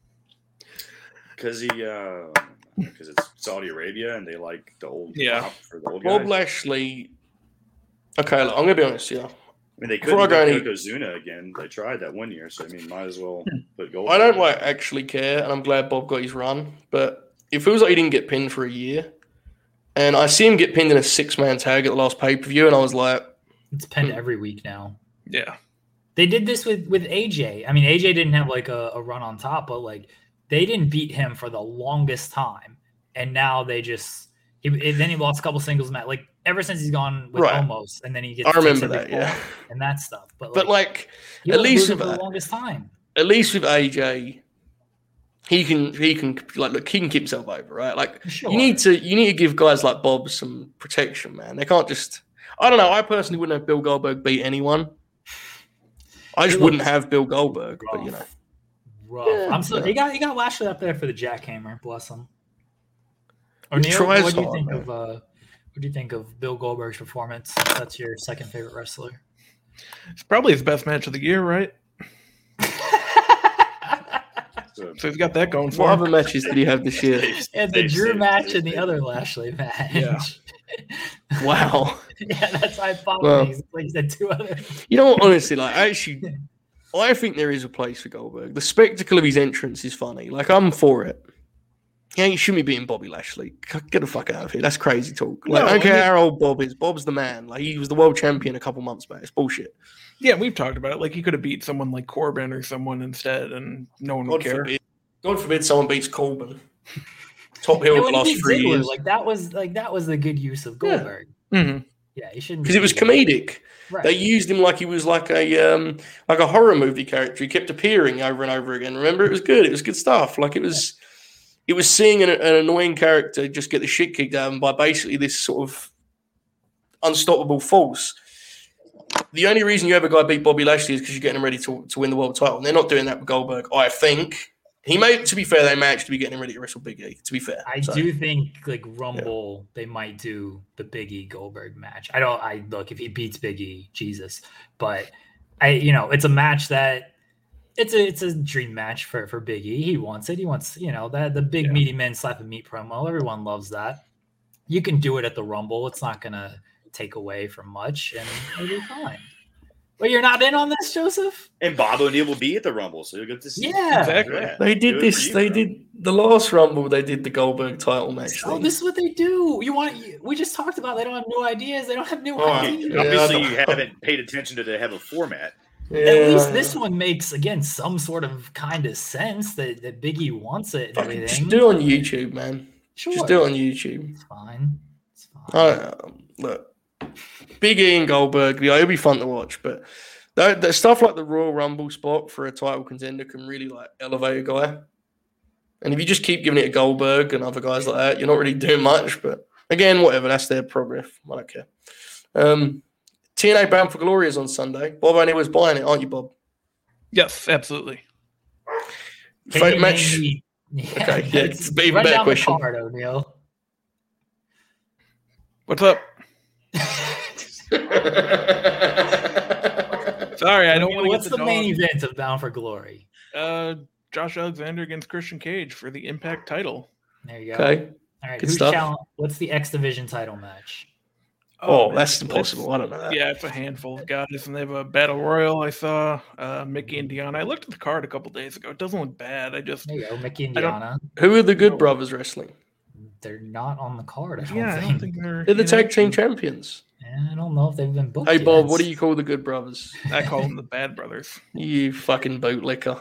Because he. Uh... Because it's Saudi Arabia and they like the old yeah for the old Bob guys. Lashley. Okay, look, I'm gonna be honest. Yeah, mean, they Before I couldn't go get any- Yokozuna again. They tried that one year, so I mean, might as well put gold. I don't like actually care, and I'm glad Bob got his run, but it feels like he didn't get pinned for a year. And I see him get pinned in a six-man tag at the last pay-per-view, and I was like... It's pinned Hmm. every week now. Yeah. They did this with, with A J. I mean, A J didn't have like a, a run on top, but like they didn't beat him for the longest time. And now they just... He, then he lost a couple singles match. Like ever since he's gone with Right. Omos, and then he gets I remember takes a that, big yeah. fall and that stuff. But like, But, like, he at was least losing with, for the longest time. at least with A J, he can, he can, like, look, he can keep himself over, right? Like, Sure. you need to, you need to give guys like Bob some protection, man. They can't just... I don't know. I personally wouldn't have Bill Goldberg beat anyone. I just He wouldn't looks have Bill Goldberg, but, you know. Rough. Yeah, I'm so yeah. he got he got Lashley up there for the jackhammer. Bless him. Or He Neil, tries what do you hard, think man. of uh, what do you think of Bill Goldberg's performance? That's your second favorite wrestler. It's probably his best match of the year, right? So, So he's got that going for What him. other matches did he have this year? And the Save, Drew save, match save, and the save. other Lashley match. Yeah. Wow. yeah, that's I thought. Well. Like he said two other. You know what? Honestly, like, actually, I think there is a place for Goldberg. The spectacle of his entrance is funny. Like, I'm for it. He ain't shouldn't be beating Bobby Lashley. C- Get the fuck out of here. That's crazy talk. Like, No, I don't I care mean- how old Bob is. Bob's the man. Like, he was the world champion a couple months back. It's bullshit. Yeah, we've talked about it. Like he could have beat someone like Corbin or someone instead, and no one would God care. forbid. God forbid someone beats Corbin. Top heel Yeah, the when he last beat three Ziggler, years. like that was like that was the good use of Goldberg. Mhm. Yeah, he shouldn't Because it was be- comedic. Right. They used him like he was like a um, like a horror movie character. He kept appearing over and over again. Remember, it was good. It was good stuff. Like it was, it was seeing an, an annoying character just get the shit kicked out of him by basically this sort of unstoppable force. The only reason you have a guy beat Bobby Lashley is because you're getting him ready to, to win the world title. And they're not doing that with Goldberg. I think he may. To be fair, they may actually be getting him ready to wrestle Big E. To be fair, I So, do think like Rumble, they might do the Big E Goldberg match. I don't. I look if he beats Big E, Jesus. But I, you know, it's a match that it's a it's a dream match for for Big E. He wants it. He wants you know that the big Yeah. meaty men slap and meat promo. Everyone loves that. You can do it at the Rumble. It's not gonna take away from much, and it'll be fine. But you're not in on this, Joseph? and Bob O'Neill will be at the Rumble, so you'll get to see. Yeah. Exactly. Yeah. They Do did it this. for you, They bro. did the last Rumble. They did the Goldberg title match. Oh, thing. this is what they do. You want? We just talked about they don't have new ideas. They don't have new Oh, ideas. yeah. Obviously, I you don't- haven't paid attention to they have a format. At least this one makes again some sort of kind of sense that, that Biggie wants it and Fucking everything. Just do it on YouTube, man. Sure. Just do it on YouTube. It's fine. It's fine. I don't know. Look, Big E and Goldberg, yeah, it'll be fun to watch. But that, that stuff like the Royal Rumble spot for a title contender can really like elevate a guy. And if you just keep giving it to Goldberg and other guys like that, you're not really doing much. But again, whatever, that's their prerogative. I don't care. Um, T N A Bound for Glory is on Sunday. Bob O'Neill was buying it, aren't you, Bob? Yes, absolutely. Can Fight you match. name me- Yeah, Okay, yeah, let's it's an even run better down question. The card, O'Neal. What's up? Sorry, I don't want to What's get the the, main dog. event of Bound for Glory? Uh, Josh Alexander against Christian Cage for the Impact title. There you go. Okay. All right. good Who's stuff. challenge? What's the X Division title match? Oh, man, that's it's- impossible. I don't know that. Yeah, it's a handful of guys, and they have a battle royal. I saw uh, Mickey and Deanna. I looked at the card a couple days ago. It doesn't look bad. I just There you go. Mickey and I don't- Deanna. Who are the Good Brothers wrestling? They're not on the card. I don't yeah, I think. don't think they're. They're the in tag it. team champions. Yeah, I don't know if they've been booked. Hey, Bob, yet. what do you call the Good Brothers? I call them the Bad Brothers. You fucking bootlicker.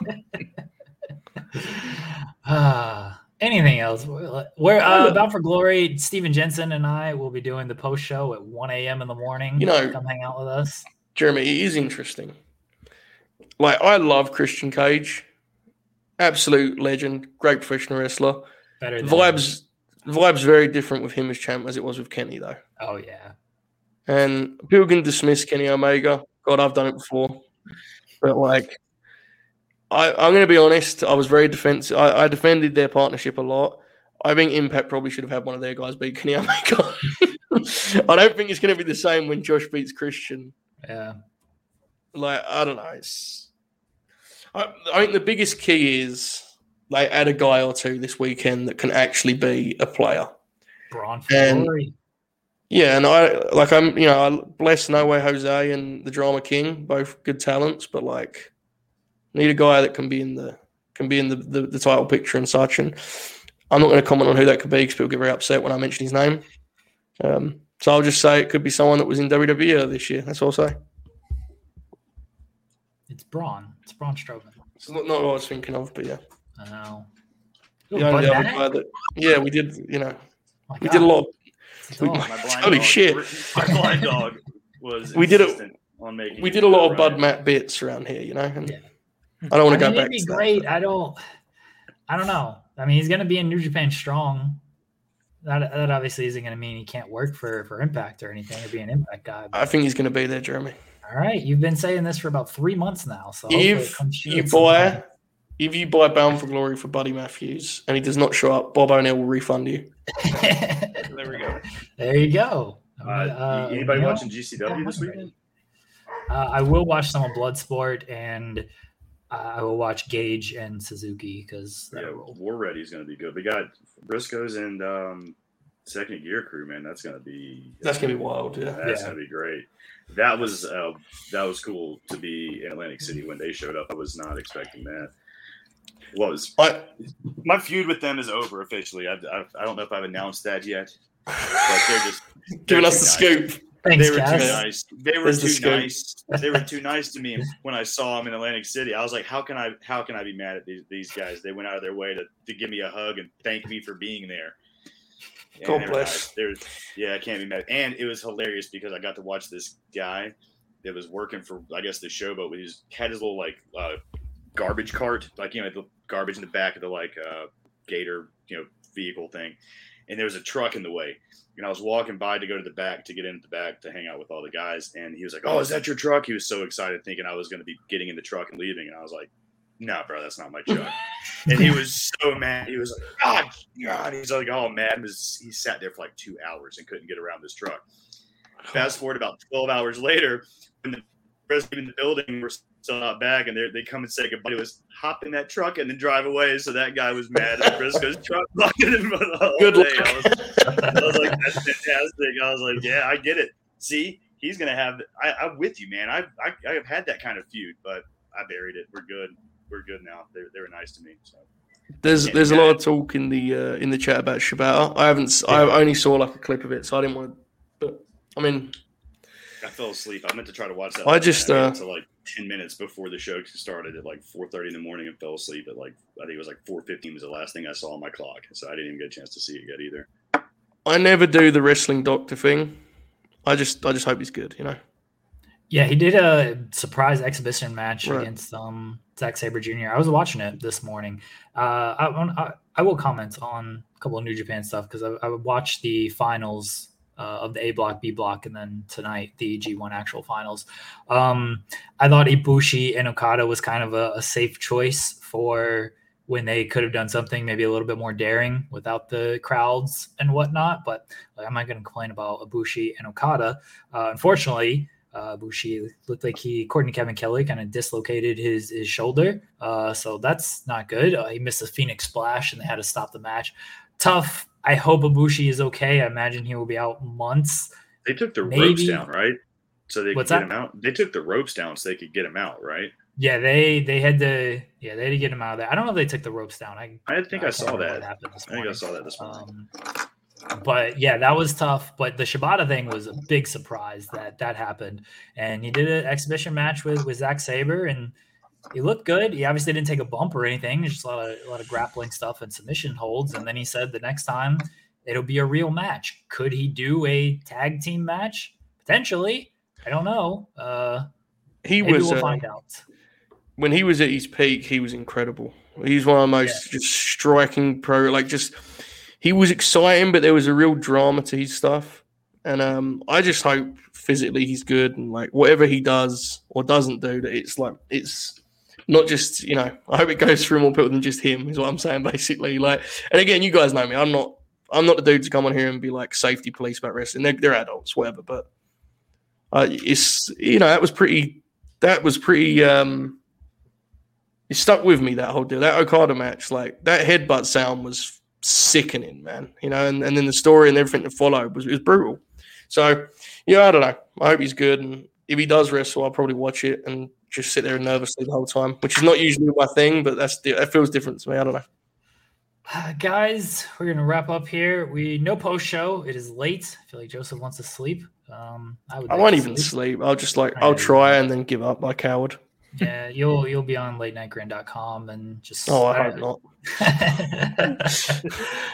Ah, anything else? We're uh, Bound for Glory. Steven Jensen and I will be doing the post show at one a.m. in the morning. You know- come hang out with us. Jeremy, it is interesting. Like, I love Christian Cage. Absolute legend. Great professional wrestler. Better than Vibes vibes very different with him as champ as it was with Kenny, though. Oh yeah. And people can dismiss Kenny Omega. God, I've done it before. But, like, I, I'm going to be honest. I was very defensive. I, I defended their partnership a lot. I think Impact probably should have had one of their guys beat Kenny Omega. I don't think it's going to be the same when Josh beats Christian. Yeah. Like, I don't know. It's, I, I think the biggest key is they add a guy or two this weekend that can actually be a player. Braun for And- Glory. Yeah, and I like I'm you know I bless No Way Jose and the Drama King, both good talents, but like need a guy that can be in the can be in the, the, the title picture and such. And I'm not going to comment on who that could be because people get very upset when I mention his name. Um, so I'll just say it could be someone that was in W W E this year. That's all I'll say. It's Braun. It's Braun Strowman. It's not, not what I was thinking of, but yeah. I know. The only other guy that, yeah, we did. You know, oh we God. did a lot. Of, we, my blind holy dog, shit! My blind dog was. we did it. On making we did a lot of Bud Matt bits around here, you know. And yeah. I don't want to I go mean, back. It'd be to great. That, I don't. I don't know. I mean, he's going to be in New Japan Strong. That that obviously isn't going to mean he can't work for, for Impact or anything or be an Impact guy. But. I think he's going to be there, Jeremy. All right, you've been saying this for about three months now. So if you buy, if you buy Bound for Glory for Buddy Matthews and he does not show up, Bob O'Neill will refund you. There we go. There you go. Uh, uh, anybody you know, watching G C W this weekend? Uh, I will watch some of Bloodsport, and uh, I will watch Gage and Suzuki because yeah, War Ready is going to be good. We got Briscoes and um, Second Gear Crew, man. That's going to be that's going to be wild. Yeah, that's yeah. going to be great. That was uh, that was cool to be in Atlantic City when they showed up. I was not expecting that. Was I, my feud with them is over officially. I, I, I don't know if I've announced that yet, but they're just they're giving us the nice. scoop. Thanks, they were guys. too nice. They were There's too the nice. They were too nice to me when I saw them in Atlantic City. I was like, how can I how can I be mad at these, these guys? They went out of their way to, to give me a hug and thank me for being there. God they bless. Nice. Yeah, I can't be mad. And it was hilarious because I got to watch this guy that was working for, I guess, the Showboat. He just had his little like uh, garbage cart, like you know, the garbage in the back of the like uh, Gator, you know, vehicle thing. And there was a truck in the way. And I was walking by to go to the back to get into the back to hang out with all the guys. And he was like, "Oh, is that your truck?" He was so excited thinking I was going to be getting in the truck and leaving. And I was like, "No, bro, that's not my truck." And he was so mad. He was like, "God, God." He's like, "Oh, man." Was, he sat there for like two hours and couldn't get around this truck. Fast forward about twelve hours later, when the president in the building were still not back, and they come and say goodbye to us, hop in that truck and then drive away. So that guy was mad at Briscoe's truck blocking him for the whole Good day. luck. I was, I was like, that's fantastic. I was like, yeah, I get it. See, he's gonna have. I, I'm with you, man. I, I I have had that kind of feud, but I buried it. We're good. We're good now. They they were nice to me. So. There's there's a lot of talk in the uh, in the chat about Shibata. I haven't. Yeah. I only saw like a clip of it, so I didn't want to. But I mean. I fell asleep. I meant to try to watch that. I just uh, to like ten minutes before the show started at like four thirty in the morning and fell asleep at like I think it was like four fifteen was the last thing I saw on my clock, so I didn't even get a chance to see it yet either. I never do the wrestling doctor thing. I just I just hope he's good, you know. Yeah, he did a surprise exhibition match right. against um, Zack Sabre Junior I was watching it this morning. Uh, I, I I will comment on a couple of New Japan stuff because I, I watched the finals. Uh, of the A block, B block, and then tonight the G one actual finals. Um, I thought Ibushi and Okada was kind of a, a safe choice for when they could have done something maybe a little bit more daring without the crowds and whatnot. But like, I'm not going to complain about Ibushi and Okada. Uh, unfortunately, uh, Ibushi looked like he, according to Kevin Kelly, kind of dislocated his his shoulder. Uh, so that's not good. Uh, he missed a Phoenix Splash, and they had to stop the match. Tough. I hope Ibushi is okay. I imagine he will be out months. They took the Maybe. ropes down, right? So they could What's get that? him out. They took the ropes down so they could get him out, right? Yeah, they they had to yeah they had to get him out of there. I don't know if they took the ropes down. I I think I, I saw that. Happened this I think I saw that this morning. Um, but yeah, that was tough. But the Shibata thing was a big surprise that that happened. And he did an exhibition match with with Zack Sabre, and he looked good. He obviously didn't take a bump or anything. There's just a lot of a lot of grappling stuff and submission holds. And then he said the next time it'll be a real match. Could he do a tag team match? Potentially. I don't know. Uh, he maybe was we'll uh, find out. When he was at his peak, he was incredible. He's one of the most yeah. just striking pro. Like just he was exciting, but there was a real drama to his stuff. And um, I just hope physically he's good and like whatever he does or doesn't do, that it's like it's not just, you know, I hope it goes through more people than just him, is what I'm saying basically. Like, and again, you guys know me. I'm not I'm not the dude to come on here and be like safety police about wrestling. They're, they're adults, whatever. But uh, it's, you know, that was pretty, that was pretty, um, it stuck with me, that whole deal. That Okada match, like that headbutt sound was sickening, man. You know, and, and then the story and everything that followed was, it was brutal. So, yeah, I don't know. I hope he's good. And if he does wrestle, I'll probably watch it and just sit there nervously the whole time, which is not usually my thing, but that's that feels different to me. I don't know. Uh, guys, we're gonna wrap up here. We no post show. It is late. I feel like Joseph wants to sleep. Um, I would. I like won't to even sleep. sleep. I'll just like I'll try and then give up. I coward. Yeah, you'll you'll be on late night grin dot com and just. Oh, I, I hope not.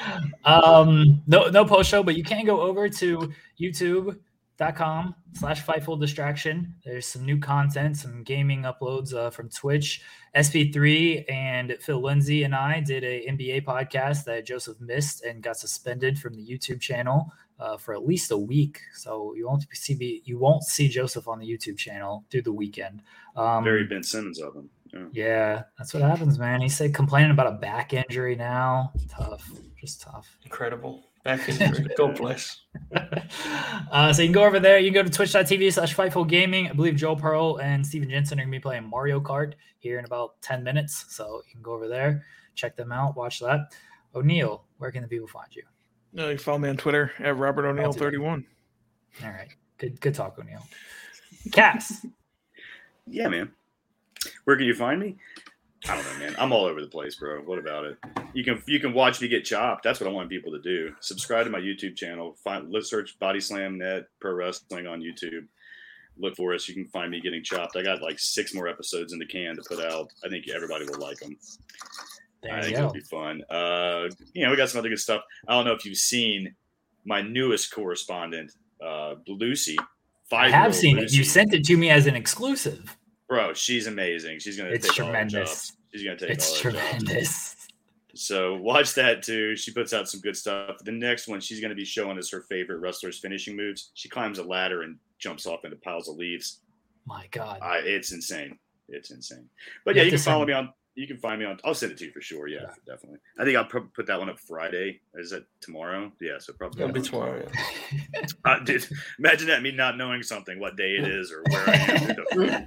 um, no no post show, but you can go over to YouTube. Dot com slash Fightful Distraction. There's some new content, some gaming uploads uh, from Twitch. S P three and Phil Lindsay and I did a N B A podcast that Joseph missed and got suspended from the YouTube channel uh, for at least a week. So you won't see you won't see Joseph on the YouTube channel through the weekend. Um, Very Ben Simmons of him. Yeah. yeah, that's what happens, man. He said complaining about a back injury now. Tough, just tough. Incredible. Back injury. God bless. Uh, so you can go over there. You can go to twitch.tv slash Fightful Gaming. I believe Joe Pearl and Steven Jensen are going to be playing Mario Kart here in about ten minutes. So you can go over there, check them out, watch that. O'Neal, where can the people find you? No, you follow me on Twitter at Robert O'Neal thirty-one. All right. Good good talk, O'Neal. Cass. Yeah, man. Where can you find me? I don't know, man. I'm all over the place, bro. What about it? You can you can watch me get chopped. That's what I want people to do. Subscribe to my YouTube channel. Find let's search Body Slam Net Pro Wrestling on YouTube. Look for us. You can find me getting chopped. I got like six more episodes in the can to put out. I think everybody will like them. There I you think go. it'll be fun. Uh, you know, we got some other good stuff. I don't know if you've seen my newest correspondent, uh, Lucy. I have seen Lucy. it. You sent it to me as an exclusive. Bro, she's amazing. She's gonna It's take tremendous. all our jobs. She's gonna take It's all our jobs. tremendous. So watch that too. She puts out some good stuff. The next one, she's gonna be showing us her favorite wrestlers' finishing moves. She climbs a ladder and jumps off into piles of leaves. My God. I, it's insane. It's insane. But You yeah, have you to can follow send- me on. You can find me on. I'll send it to you for sure. Yeah, definitely. I think I'll pro- put that one up Friday. Is it tomorrow? Yeah, so probably. It'll be tomorrow. Yeah. Uh, dude, imagine that, me not knowing something, what day it is or where I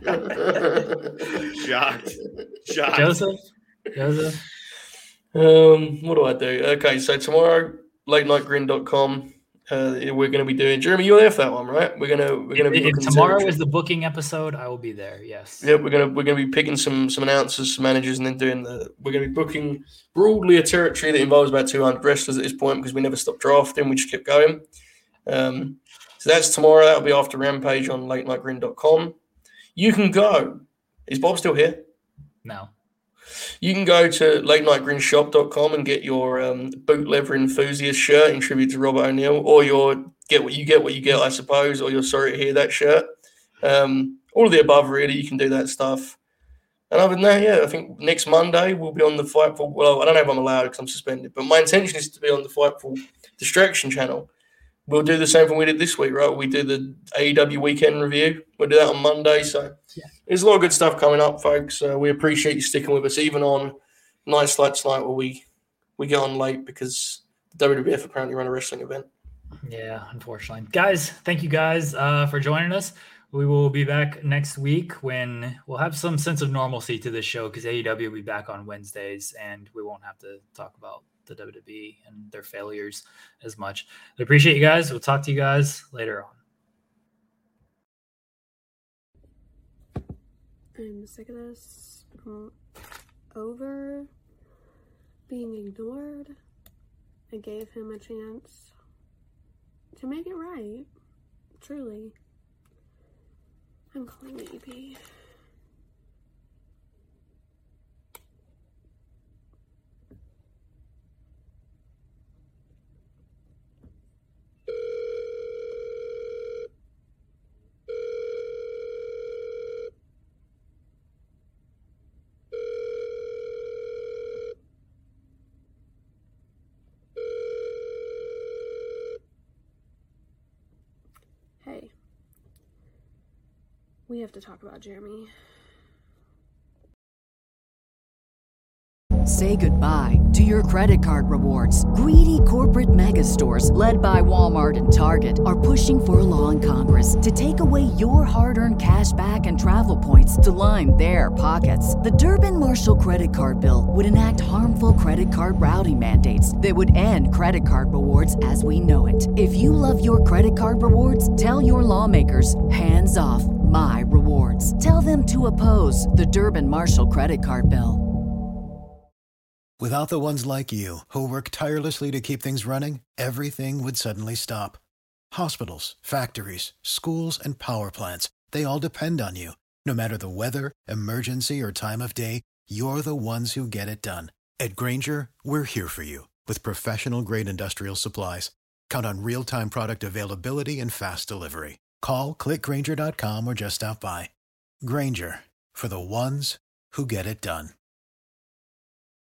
am. Shocked. Shocked. Joseph? Joseph? Um, what do I do? Okay, so tomorrow, late night grin dot com. Uh, we're going to be doing. Jeremy, you're there for that one, right? We're gonna we're gonna be If, if looking tomorrow to, is the booking episode, I will be there. Yes. Yeah, we're gonna we're gonna be picking some some announcers, some managers, and then doing the. We're gonna be booking broadly a territory that involves about two hundred wrestlers at this point because we never stopped drafting. We just kept going. Um, so that's tomorrow. That'll be after Rampage on late night grin dot com. You can go. Is Bob still here? No. You can go to late night grin shop dot com and get your um, boot leather enthusiast shirt in tribute to Robert O'Neal, or your get what you get, what you get, I suppose, or you're sorry to hear that shirt. Um, all of the above, really. You can do that stuff. And other than that, yeah, I think next Monday we'll be on the Fightful. Well, I don't know if I'm allowed because I'm suspended, but my intention is to be on the Fightful Distraction channel. We'll do the same thing we did this week, right? We do the A E W weekend review. We'll do that on Monday. So yeah. There's a lot of good stuff coming up, folks. Uh, we appreciate you sticking with us, even on nights like tonight where we, we get on late because the W W F apparently run a wrestling event. Yeah, unfortunately. Guys, thank you guys uh, for joining us. We will be back next week when we'll have some sense of normalcy to this show because A E W will be back on Wednesdays and we won't have to talk about the W W E and their failures as much. I appreciate you guys. We'll talk to you guys later on. I'm sick of this. I'm over being ignored. I gave him a chance to make it right. Truly. I'm calling the E P. Hey. We have to talk about Jeremy. say goodbye to your credit card rewards. Greedy corporate mega stores, led by Walmart and Target, are pushing for a law in Congress to take away your hard-earned cash back and travel points to line their pockets. The Durbin-Marshall credit card bill would enact harmful credit card routing mandates that would end credit card rewards as we know it. If you love your credit card rewards, tell your lawmakers, hands off my rewards. Tell them to oppose the Durbin-Marshall credit card bill. Without the ones like you, who work tirelessly to keep things running, everything would suddenly stop. Hospitals, factories, schools, and power plants, they all depend on you. No matter the weather, emergency, or time of day, you're the ones who get it done. At Grainger, we're here for you with professional-grade industrial supplies. Count on real-time product availability and fast delivery. Call, click Grainger dot com, or just stop by. Grainger, for the ones who get it done.